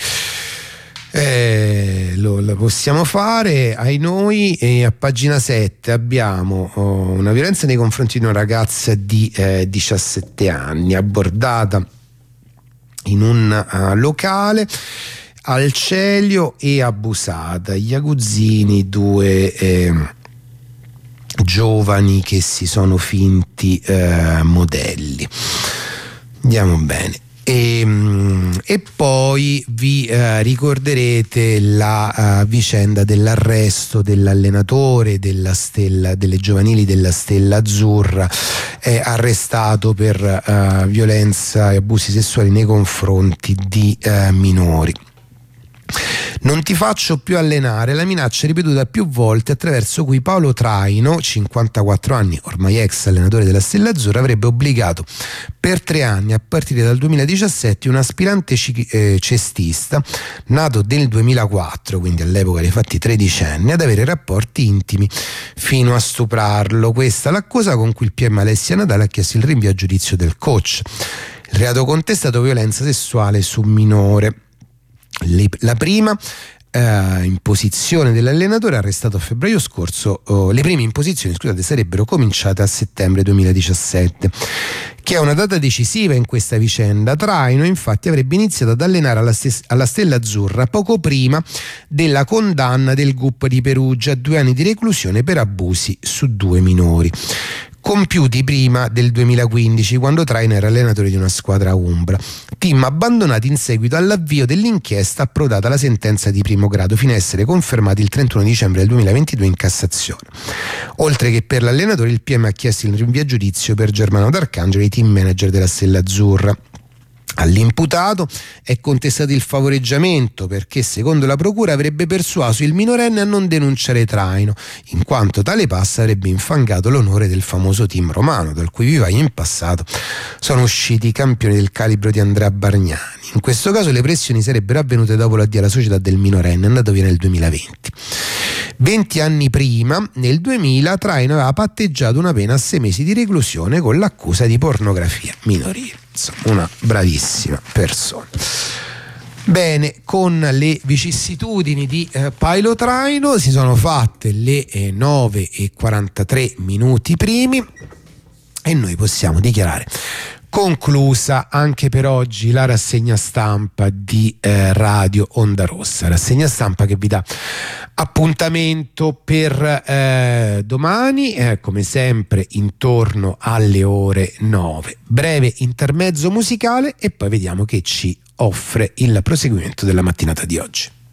Eh, lo, lo possiamo fare ai noi, e a pagina sette abbiamo uh, una violenza nei confronti di una ragazza di eh, diciassette anni abbordata in un uh, locale al Celio e abusata. Gli aguzzini, due eh, giovani che si sono finti eh, modelli. Andiamo bene. E, e poi vi eh, ricorderete la uh, vicenda dell'arresto dell'allenatore della Stella, delle giovanili della Stella Azzurra, è arrestato per uh, violenza e abusi sessuali nei confronti di uh, minori. Non ti faccio più allenare, la minaccia ripetuta più volte attraverso cui Paolo Traino, cinquantaquattro anni, ormai ex allenatore della Stella Azzurra, avrebbe obbligato per tre anni a partire dal duemiladiciassette un aspirante cestista nato nel duemilaquattro, quindi all'epoca dei fatti tredicenne, ad avere rapporti intimi fino a stuprarlo. Questa è l'accusa con cui il P M Alessia Natale ha chiesto il rinvio a giudizio del coach. Il reato contestato violenza sessuale su minore. La prima eh, imposizione dell'allenatore, arrestato a febbraio scorso, oh, le prime imposizioni scusate, sarebbero cominciate a settembre duemiladiciassette, che è una data decisiva in questa vicenda. Traino infatti avrebbe iniziato ad allenare alla, stes- alla Stella Azzurra poco prima della condanna del G U P di Perugia a due anni di reclusione per abusi su due minori, compiuti prima del duemilaquindici, quando Traino era allenatore di una squadra umbra, team abbandonati in seguito all'avvio dell'inchiesta approdata alla sentenza di primo grado, fino a essere confermati il trentuno dicembre del duemilaventidue in Cassazione. Oltre che per l'allenatore, il P M ha chiesto il rinvio a giudizio per Germano D'Arcangelo e i team manager della Stella Azzurra. All'imputato è contestato il favoreggiamento perché secondo la procura avrebbe persuaso il minorenne a non denunciare traino, in quanto tale passo avrebbe infangato l'onore del famoso team romano, dal cui vivaio in passato sono usciti i campioni del calibro di Andrea Bargnani. In questo caso le pressioni sarebbero avvenute dopo l'addio alla società del minorenne, andato via nel duemilaventi. venti anni prima, nel duemila, Traino aveva patteggiato una pena a sei mesi di reclusione con l'accusa di pornografia minorile. Insomma, una bravissima persona. Bene, con le vicissitudini di eh, Paolo Traino si sono fatte le eh, nove e quarantatré minuti primi e noi possiamo dichiarare conclusa anche per oggi la rassegna stampa di eh, Radio Onda Rossa, rassegna stampa che vi dà appuntamento per eh, domani, eh, come sempre intorno alle ore nove. Breve intermezzo musicale e poi vediamo che ci offre il proseguimento della mattinata di oggi.